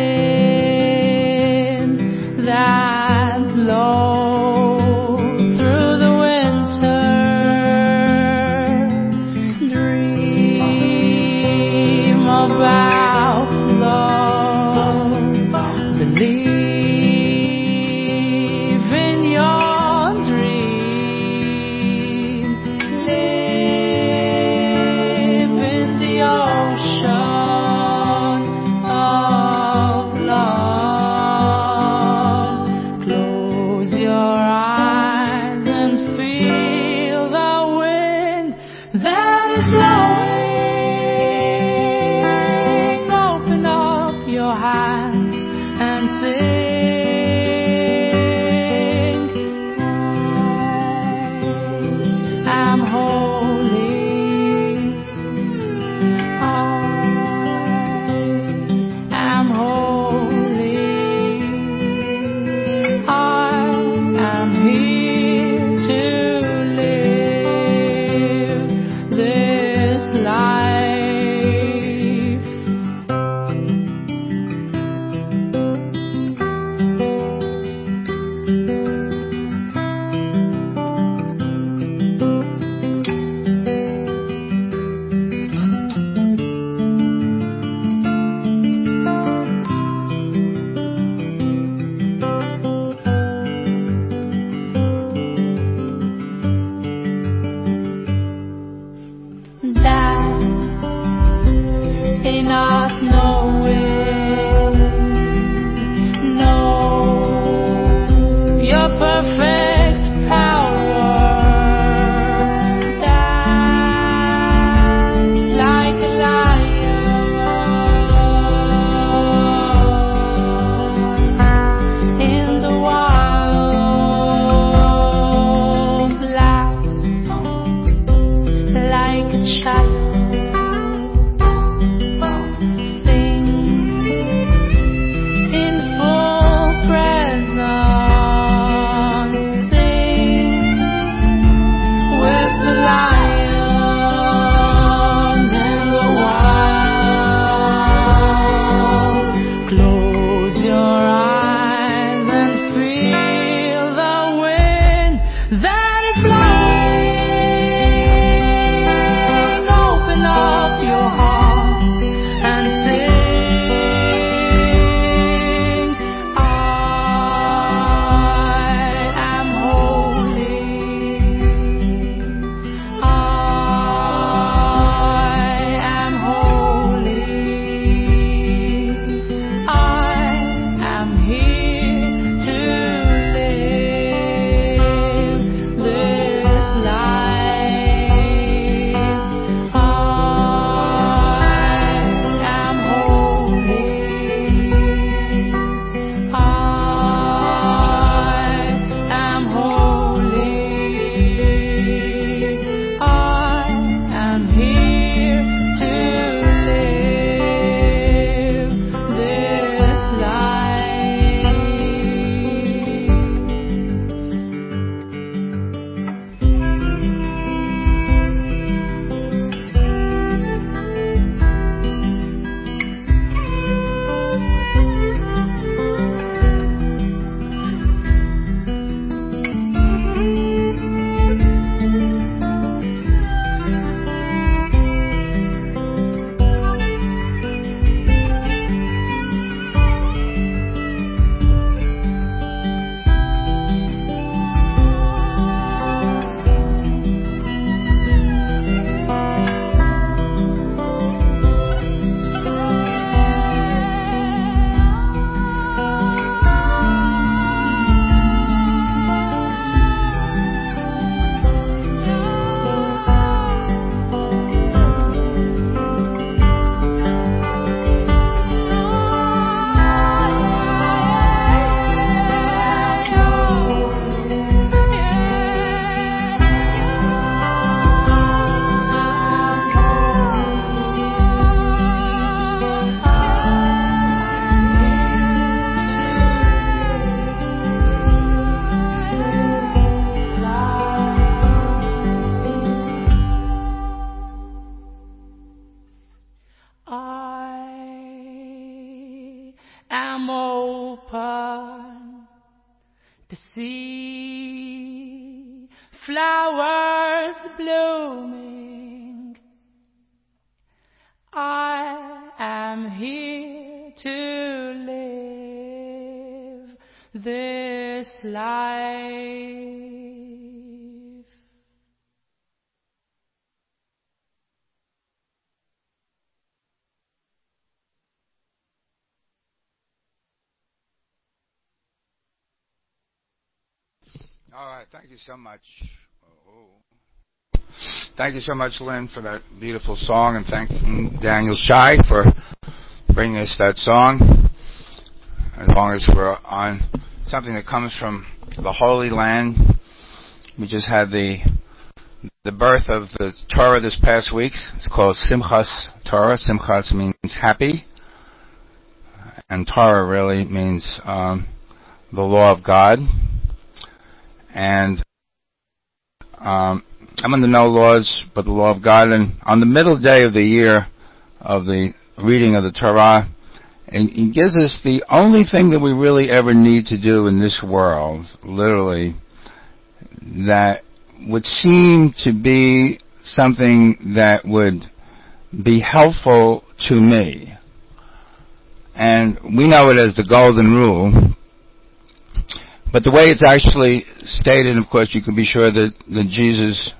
wind that blows through the winter, dream about like a child. Sing in full presence. Sing with the lions in the wild. Close your eyes and feel the wind that is blowing. Open up your heart and sing. I am holy. I am holy. I am here to live this life. I am holy. I am holy. I am here to live this life. I am open to see flowers blooming. I am here to live this life.
All right, thank you so much. Thank you so much, Lynn, for that beautiful song, and thank Daniel Shai for bringing us that song. As long as we're on something that comes from the Holy Land, we just had the birth of the Torah this past week. It's called Simchas Torah. Simchas means happy, and Torah really means the law of God. And I'm under no laws but the law of God. And on the middle day of the year of the reading of the Torah, it gives us the only thing that we really ever need to do in this world, literally, that would seem to be something that would be helpful to me. And we know it as the golden rule. But the way it's actually stated, of course, you can be sure that Jesus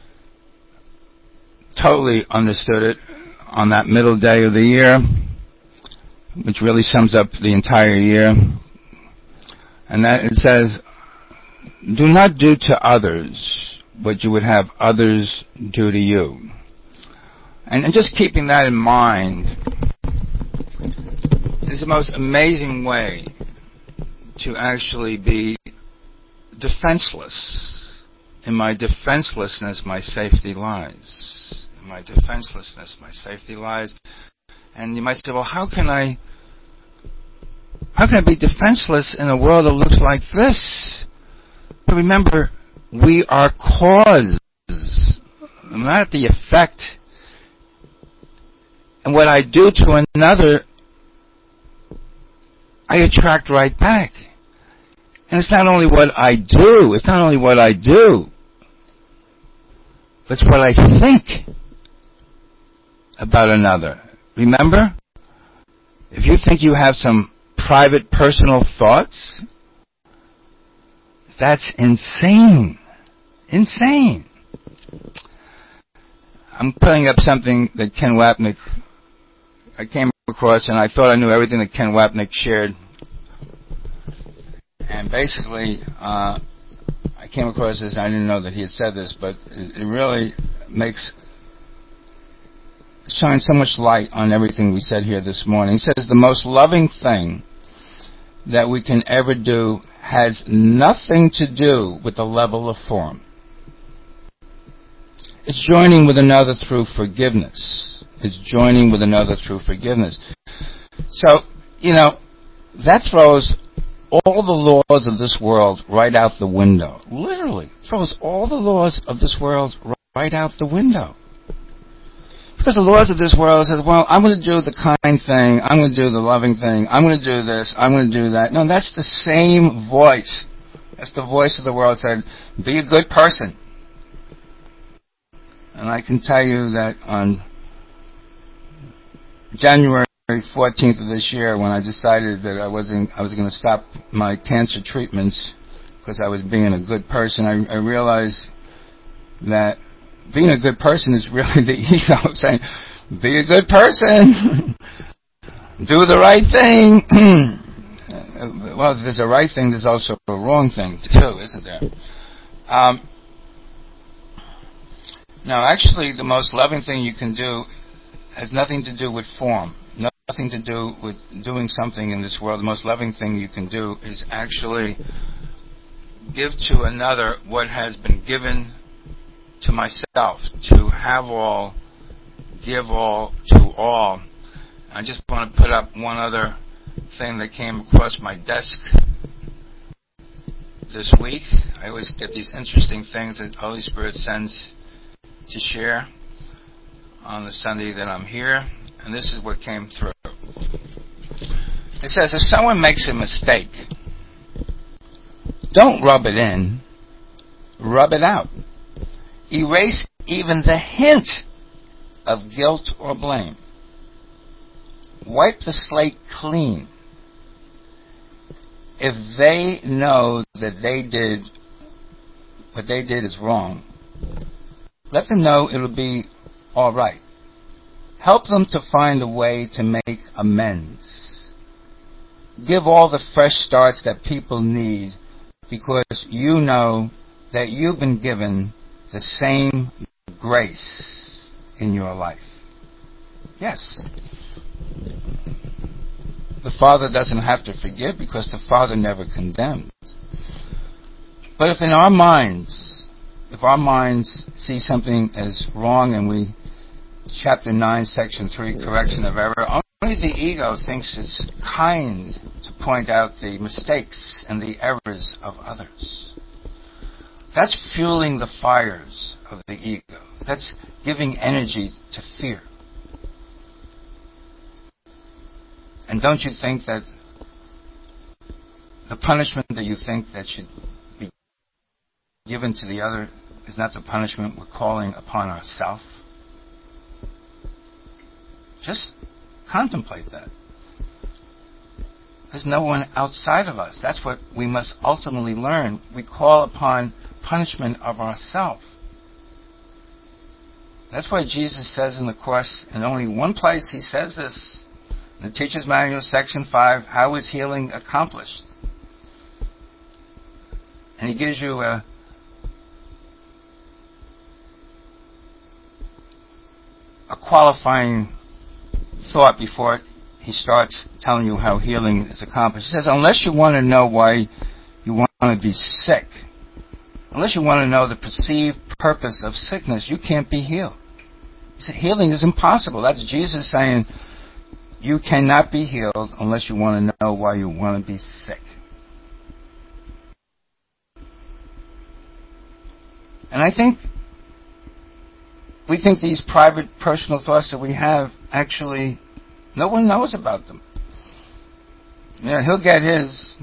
totally understood it on that middle day of the year, which really sums up the entire year. And that it says, do not do to others what you would have others do to you. And just keeping that in mind is the most amazing way to actually be defenseless. In my defenselessness, my safety lies. my defenselessness, my safety lies. And you might say, well, how can I be defenseless in a world that looks like this? But remember, we are cause, not the effect. And what I do to another, I attract right back. And it's not only what I do, but it's what I think about another. Remember? If you think you have some private, personal thoughts, that's insane. Insane. I'm putting up something that Ken Wapnick, I came across, and I thought I knew everything that Ken Wapnick shared. And basically, I came across this, I didn't know that he had said this, but it really shines so much light on everything we said here this morning. He says, the most loving thing that we can ever do has nothing to do with the level of form. It's joining with another through forgiveness. So, that throws all the laws of this world right out the window. Literally, throws all the laws of this world right out the window. Because the laws of this world says, well, I'm going to do the kind thing, I'm going to do the loving thing, I'm going to do this, I'm going to do that. No, that's the same voice. That's the voice of the world saying, be a good person. And I can tell you that on January 14th of this year, when I decided that I was going to stop my cancer treatments because I was being a good person, I realized that being a good person is really the ego saying, be a good person, do the right thing. Well, if there's a right thing, there's also a wrong thing too, isn't there? Now, actually, the most loving thing you can do has nothing to do with form, nothing to do with doing something in this world. The most loving thing you can do is actually give to another what has been given to myself, to have all, give all, to all. I just want to put up one other thing that came across my desk this week. I always get these interesting things that the Holy Spirit sends to share on the Sunday that I'm here, and this is what came through. It says, if someone makes a mistake, don't rub it in, rub it out. Erase even the hint of guilt or blame. Wipe the slate clean. If they know that what they did is wrong, let them know it'll be all right. Help them to find a way to make amends. Give all the fresh starts that people need, because you know that you've been given the same grace in your life. Yes. The Father doesn't have to forgive because the Father never condemns. But if our minds see something as wrong, and chapter 9, section 3, correction of error, only the ego thinks it's kind to point out the mistakes and the errors of others. That's fueling the fires of the ego. That's giving energy to fear. And don't you think that the punishment that you think that should be given to the other is not the punishment we're calling upon ourselves? Just contemplate that. There's no one outside of us. That's what we must ultimately learn. We call upon punishment of ourselves. That's why Jesus says in the Course, in only one place he says this, in the Teacher's Manual, section 5, how is healing accomplished? And he gives you a qualifying thought before he starts telling you how healing is accomplished. He says, unless you want to know why you want to be sick, unless you want to know the perceived purpose of sickness, you can't be healed. He healing is impossible. That's Jesus saying, you cannot be healed unless you want to know why you want to be sick. And I think we think these private, personal thoughts that we have, actually, no one knows about them. Yeah, he'll get his.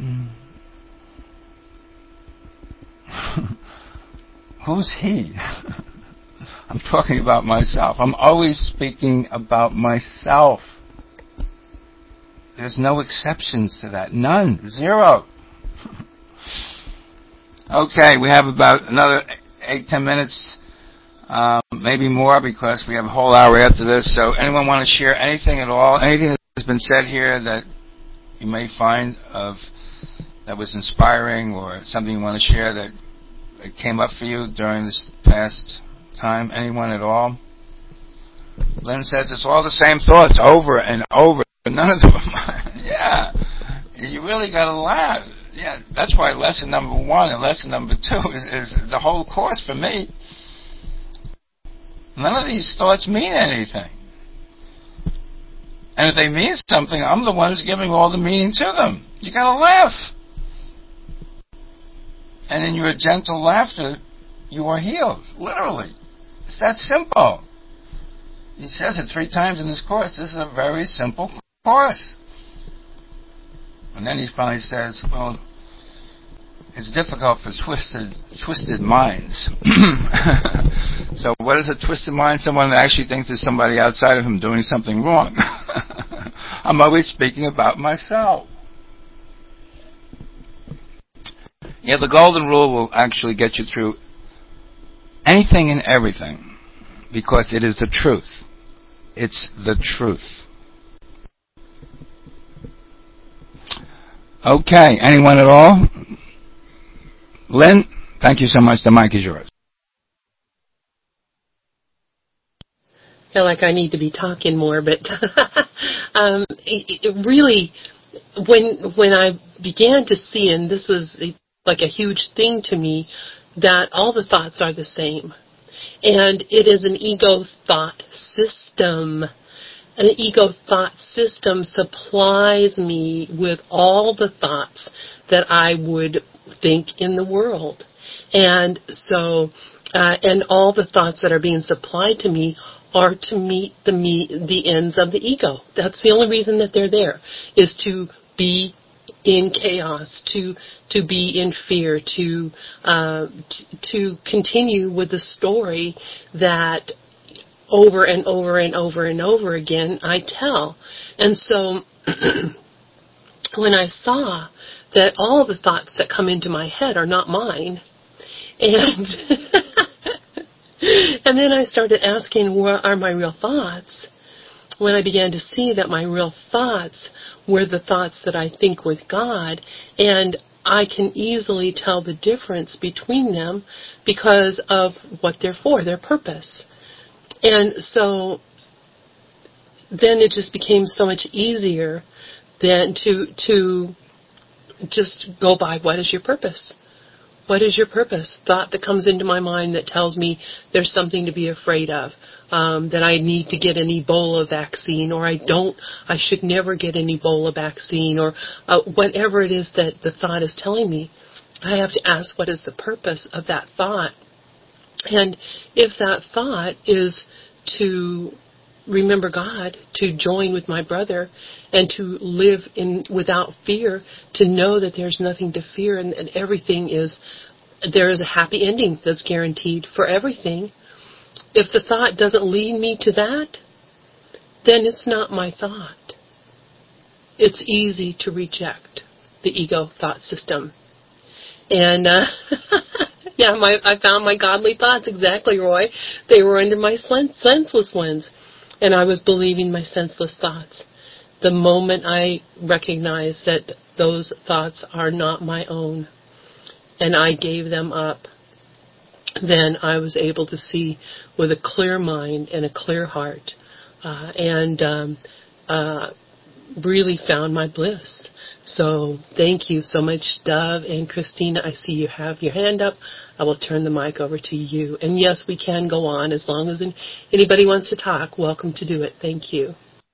Who's he? I'm talking about myself. I'm always speaking about myself. There's no exceptions to that. None. Zero. Okay, we have about another 8-10 minutes, maybe more, because we have a whole hour after this. So anyone want to share anything at all? Anything that's been said here that you may find that was inspiring, or something you want to share that came up for you during this past time? Anyone at all? Lynn says it's all the same thoughts over and over. None of them. Yeah. You really got to laugh. Yeah. That's why lesson number 1 and lesson number 2 is the whole course for me. None of these thoughts mean anything. And if they mean something, I'm the one who's giving all the meaning to them. You got to laugh. And in your gentle laughter, you are healed. Literally. It's that simple. He says it 3 times in this course. This is a very simple course. And then he finally says, well, it's difficult for twisted minds. So what is a twisted mind? Someone that actually thinks there's somebody outside of him doing something wrong. I'm always speaking about myself. Yeah, the golden rule will actually get you through anything and everything, because it is the truth. It's the truth. Okay, anyone at all? Lynn, thank you so much. The mic is yours.
I feel like I need to be talking more, but it really, when I began to see, and this was like a huge thing to me, that all the thoughts are the same. And it is an ego thought system. An ego thought system supplies me with all the thoughts that I would think in the world. And so, and all the thoughts that are being supplied to me are to meet the ends of the ego. That's the only reason that they're there, is to be in chaos, to be in fear, to continue with the story that over and over and over and over again I tell. And so when I saw that all the thoughts that come into my head are not mine, and and then I started asking, what are my real thoughts? When I began to see that my real thoughts were the thoughts that I think with God, and I can easily tell the difference between them because of what they're for, their purpose. And so then it just became so much easier than to just go by, what is your purpose? What is your purpose? Thought that comes into my mind that tells me there's something to be afraid of, that I need to get an Ebola vaccine, or I should never get an Ebola vaccine, or whatever it is that the thought is telling me. I have to ask, what is the purpose of that thought? And if that thought is to remember God, to join with my brother, and to live without fear, to know that there's nothing to fear, and everything there is a happy ending that's guaranteed for everything. If the thought doesn't lead me to that, then it's not my thought. It's easy to reject the ego thought system. And yeah, I found my godly thoughts, exactly, Roy. They were under my senseless ones. And I was believing my senseless thoughts. The moment I recognized that those thoughts are not my own, and I gave them up, then I was able to see with a clear mind and a clear heart, and really found my bliss. So thank you so much, Dove and Christina. I see you have your hand up. I will turn the mic over to you. And yes, we can go on as long as anybody wants to talk. Welcome to do it. Thank you.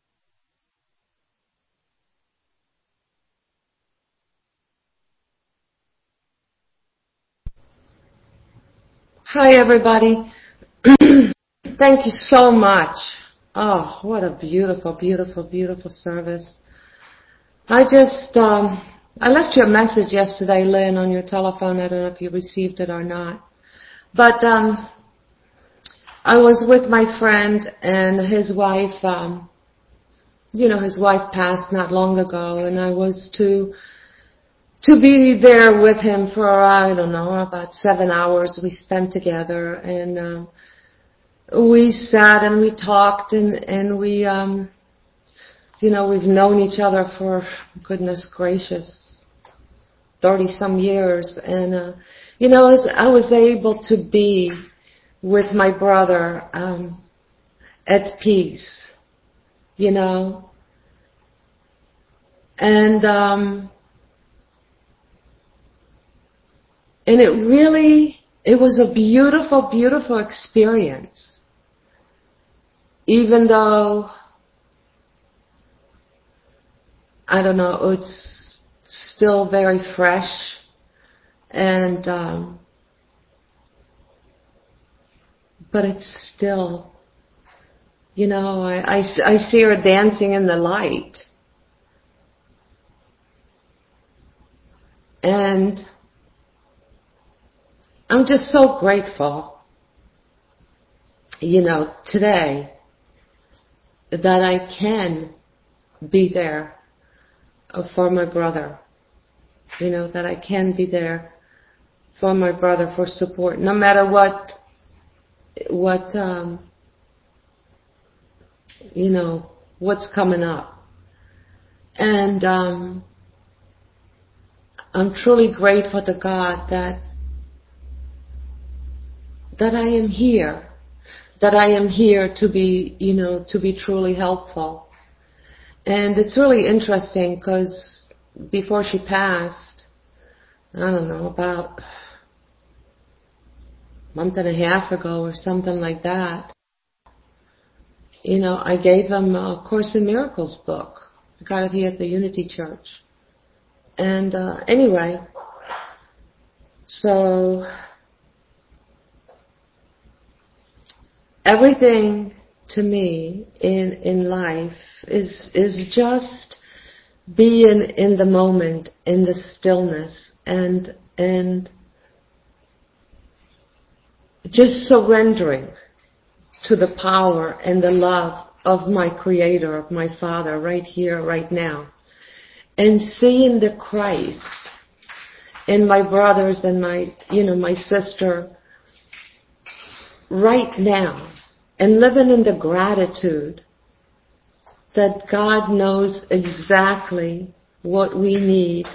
Hi, everybody. Thank you so much. Oh, what a beautiful, beautiful, beautiful service. I left you a message yesterday, Lynn, on your telephone. I don't know if you received it or not. But I was with my friend and his wife. His wife passed not long ago, and I was to be there with him for, I don't know, about 7 hours we spent together. And we sat and we talked and we, we've known each other for, goodness gracious, 30-some years. And, I was able to be with my brother at peace, And it was a beautiful, beautiful experience. Even though, I don't know, it's still very fresh. And, but it's still, I see her dancing in the light. And I'm just so grateful, today that I can be there for my brother. That I can be there for my brother for support, no matter what's coming up. And I'm truly grateful to God that I am here, to be, to be truly helpful. And it's really interesting because before she passed, I don't know, about a month and a half ago or something like that, I gave him a Course in Miracles book. I got it here at the Unity Church. And anyway, so everything to me in life is just being in the moment, in the stillness, and just surrendering to the power and the love of my Creator, of my Father, right here, right now. And seeing the Christ in my brothers and my sister right now, and living in the gratitude that God knows exactly what we need,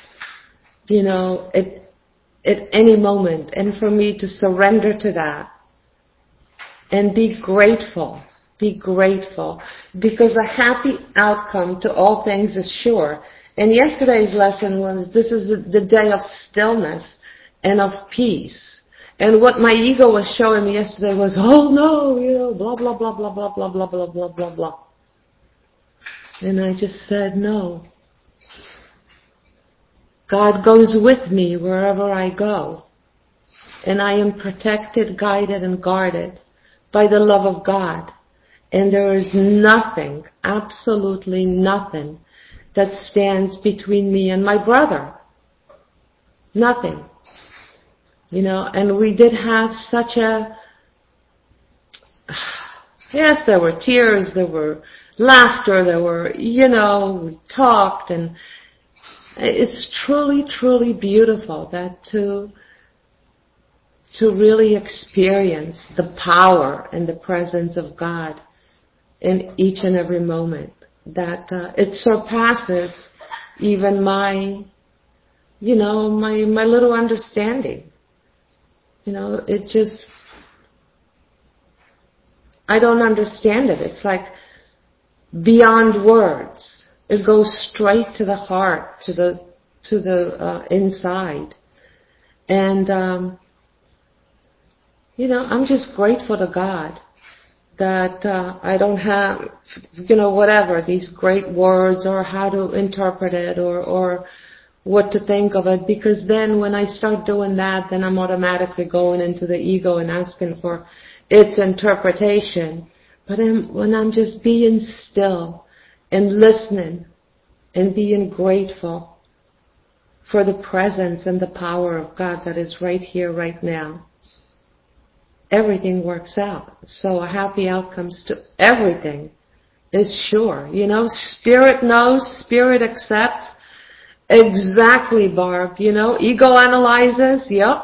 at any moment. And for me to surrender to that and be grateful, because a happy outcome to all things is sure. And yesterday's lesson was, this is the day of stillness and of peace. And what my ego was showing me yesterday was, oh no, blah, blah, blah, blah, blah, blah, blah, blah, blah, blah, blah. And I just said, no. God goes with me wherever I go. And I am protected, guided, and guarded by the love of God. And there is nothing, absolutely nothing, that stands between me and my brother. Nothing. And we did have such a, yes, there were tears, there were laughter, there were, we talked, and it's truly, truly beautiful that to really experience the power and the presence of God in each and every moment, that it surpasses even my little understanding. It just, I don't understand it. It's like beyond words. it goes straight to the heart, to the inside. And, I'm just grateful to God that I don't have, whatever, these great words or how to interpret it or what to think of it, because then when I start doing that, then I'm automatically going into the ego and asking for its interpretation. But when I'm just being still and listening and being grateful for the presence and the power of God that is right here, right now, everything works out. So happy outcomes to everything is sure. Spirit knows, Spirit accepts. Exactly, Barb. Ego analyzes, yep.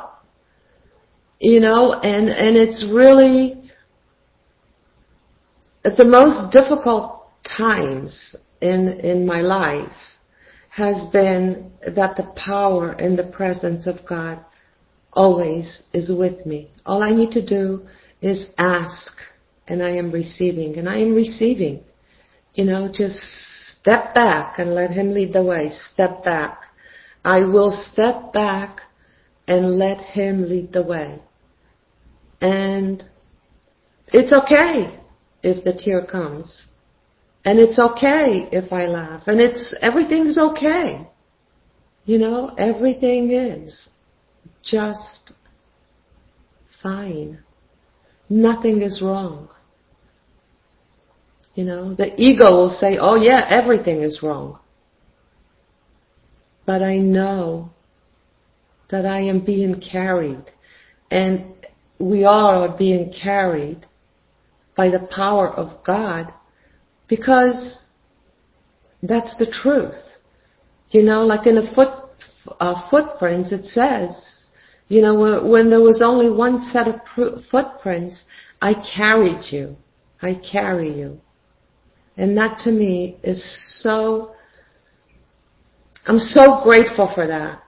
And it's really at the most difficult times in my life has been that the power and the presence of God always is with me. All I need to do is ask, and I am receiving. And I am receiving. Just step back and let Him lead the way. Step back. I will step back and let Him lead the way. And it's okay if the tear comes. And it's okay if I laugh. And everything's okay. Everything is just fine. Nothing is wrong. The ego will say, oh yeah, everything is wrong. But I know that I am being carried. And we all are being carried by the power of God, because that's the truth. Like in the footprints, it says, when there was only one set of footprints, I carried you. I carry you. And that to me is I'm so grateful for that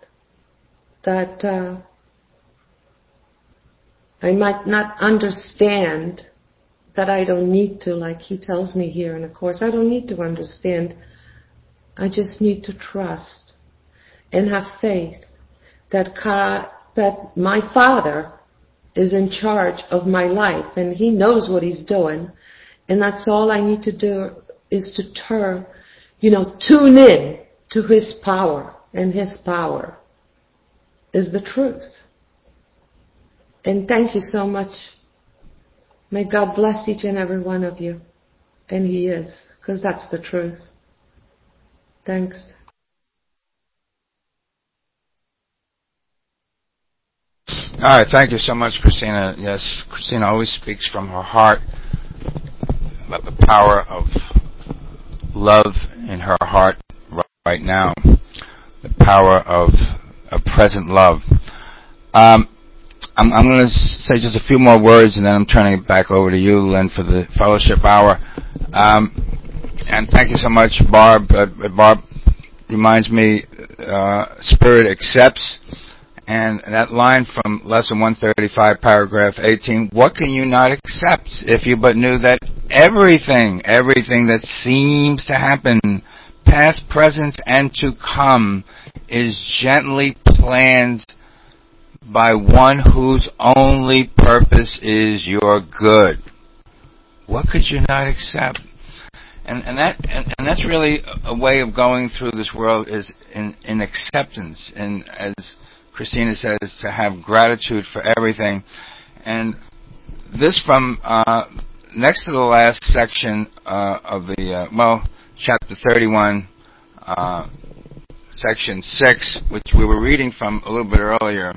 I might not understand, that I don't need to, like he tells me here in the Course. I don't need to understand. I just need to trust and have faith that my Father is in charge of my life and He knows what He's doing. And that's all I need to do is to tune in to His power. And His power is the truth. And thank you so much. May God bless each and every one of you. And He is, because that's the truth. Thanks.
All right, thank you so much, Christina. Yes, Christina always speaks from her heart about the power of love in her heart right now, the power of a present love. I'm going to say just a few more words, and then I'm turning it back over to you, Lynn, for the fellowship hour. And thank you so much, Barb. Barb reminds me, Spirit accepts. And that line from Lesson 135, paragraph 18, what can you not accept if you but knew that everything that seems to happen, past, present, and to come, is gently planned by one whose only purpose is your good? What could you not accept? And that's really a way of going through this world, is in acceptance, and as Christina says, to have gratitude for everything. And this from next to the last section of the chapter 31, section 6, which we were reading from a little bit earlier.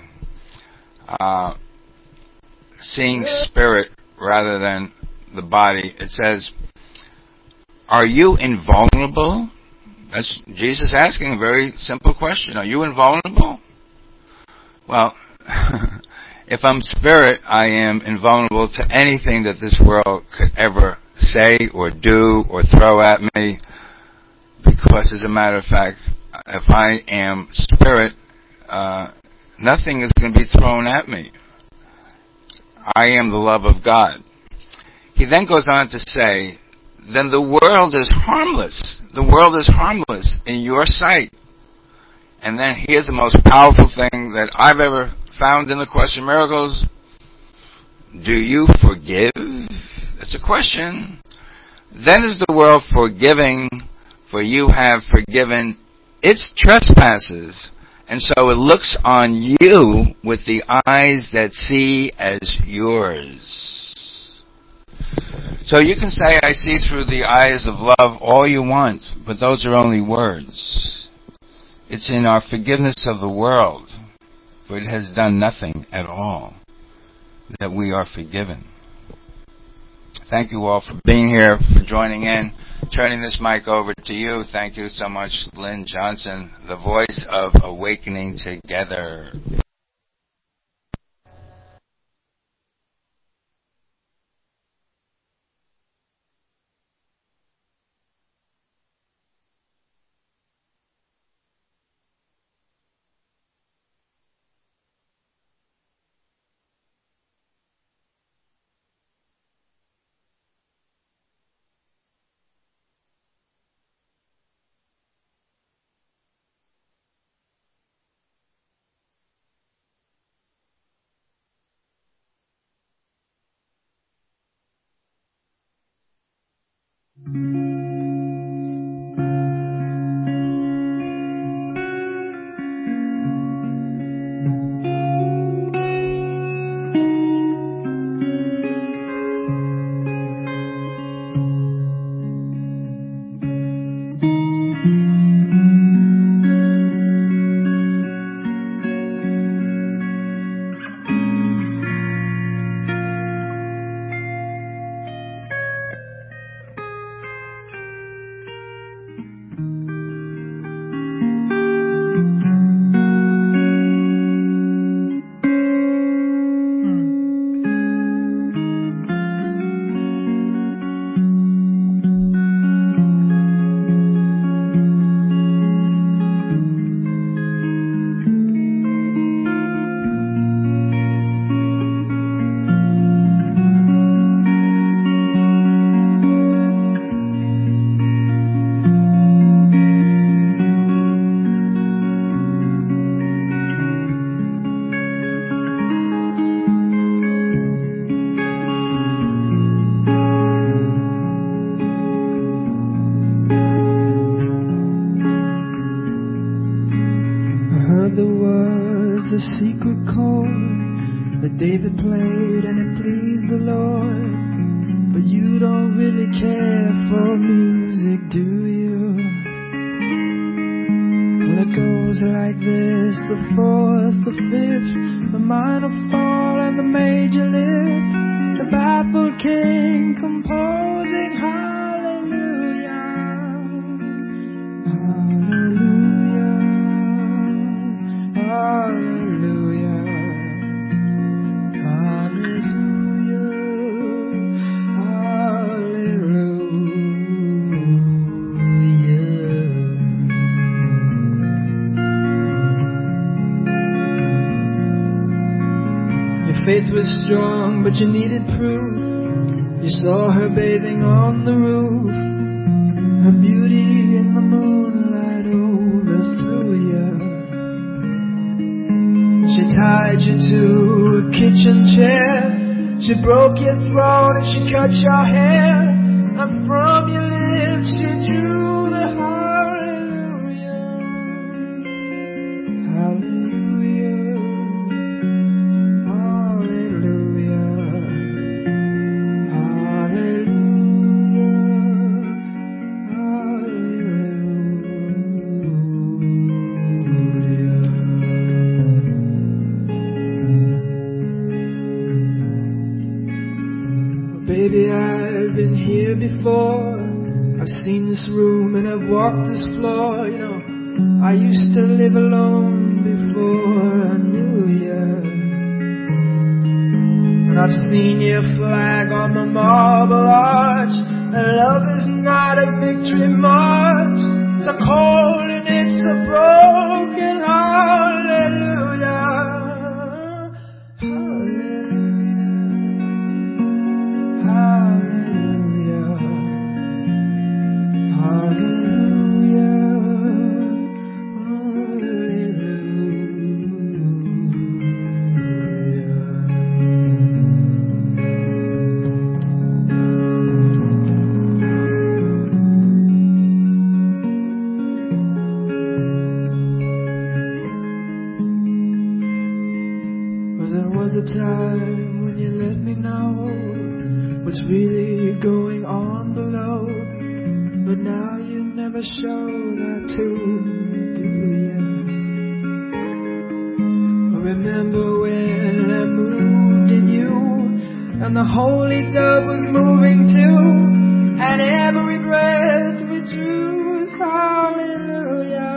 Seeing spirit rather than the body. It says, are you invulnerable? That's Jesus asking a very simple question. Are you invulnerable? Well, if I'm spirit, I am invulnerable to anything that this world could ever say or do or throw at me, because as a matter of fact, if I am spirit, nothing is going to be thrown at me. I am the love of God. He then goes on to say then the world is harmless. The world is harmless in your sight. And then here's the most powerful thing that I've ever found in the Course in Miracles. Do you forgive? That's a question. Then is the world forgiving, for you have forgiven its trespasses. And so it looks on you with the eyes that see as yours. So you can say, I see through the eyes of love all you want, but those are only words. It's in our forgiveness of the world, for it has done nothing at all, that we are forgiven. Thank you all for being here, for joining in. Turning this mic over to you. Thank you so much, Lynn Johnson, the voice of Awakening Together.
David played and it pleased the Lord, but you don't really care for music, do you? Well, it goes like this: the fourth, the fifth, the minor fall and the major lift, the baffled king composing hallelujah, hallelujah, hallelujah. Faith was strong, but you needed proof. You saw her bathing on the roof, her beauty in the moonlight overthrew you. She tied you to a kitchen chair, she broke your throat and she cut your hair, and from your lips she drew the hallelujah, hallelujah. Baby, I've been here before. I've seen this room and I've walked this floor. You know, I used to live alone before I knew you. And I've seen your flag on the marble arch. And love is not a victory march. It's a cold and it's a broken hallelujah. Hallelujah. time when you let me know what's really going on below. But now you never show that to me, do you? Remember when I moved in you, and the holy dove was moving too, and every breath we drew was hallelujah.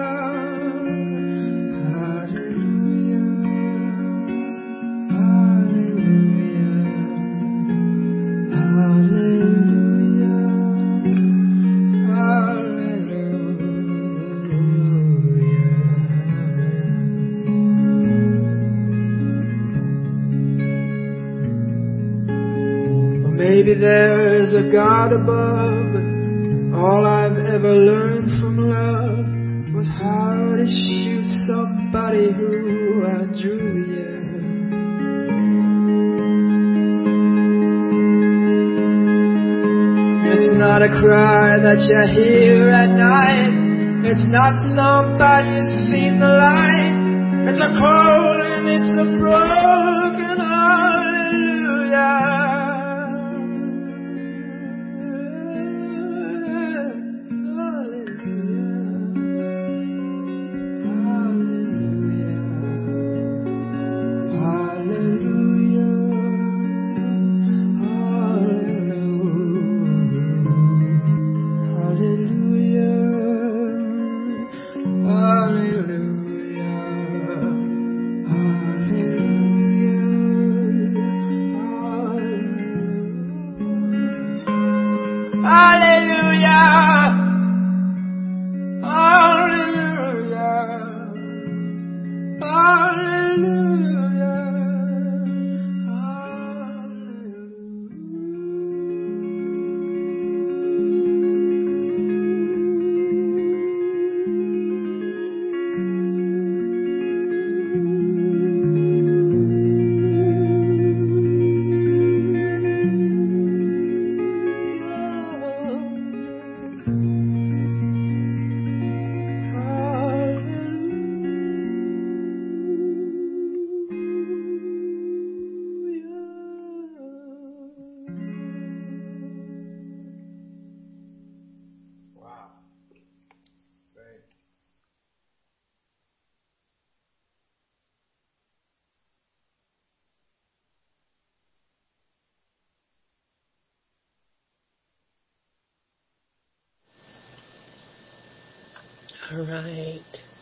Maybe there's a God above, but all I've ever learned from love was how to shoot somebody who I drew, yeah. It's not a cry that you hear at night. It's not somebody's seen the light. It's a cold and it's a broken hallelujah.
All right.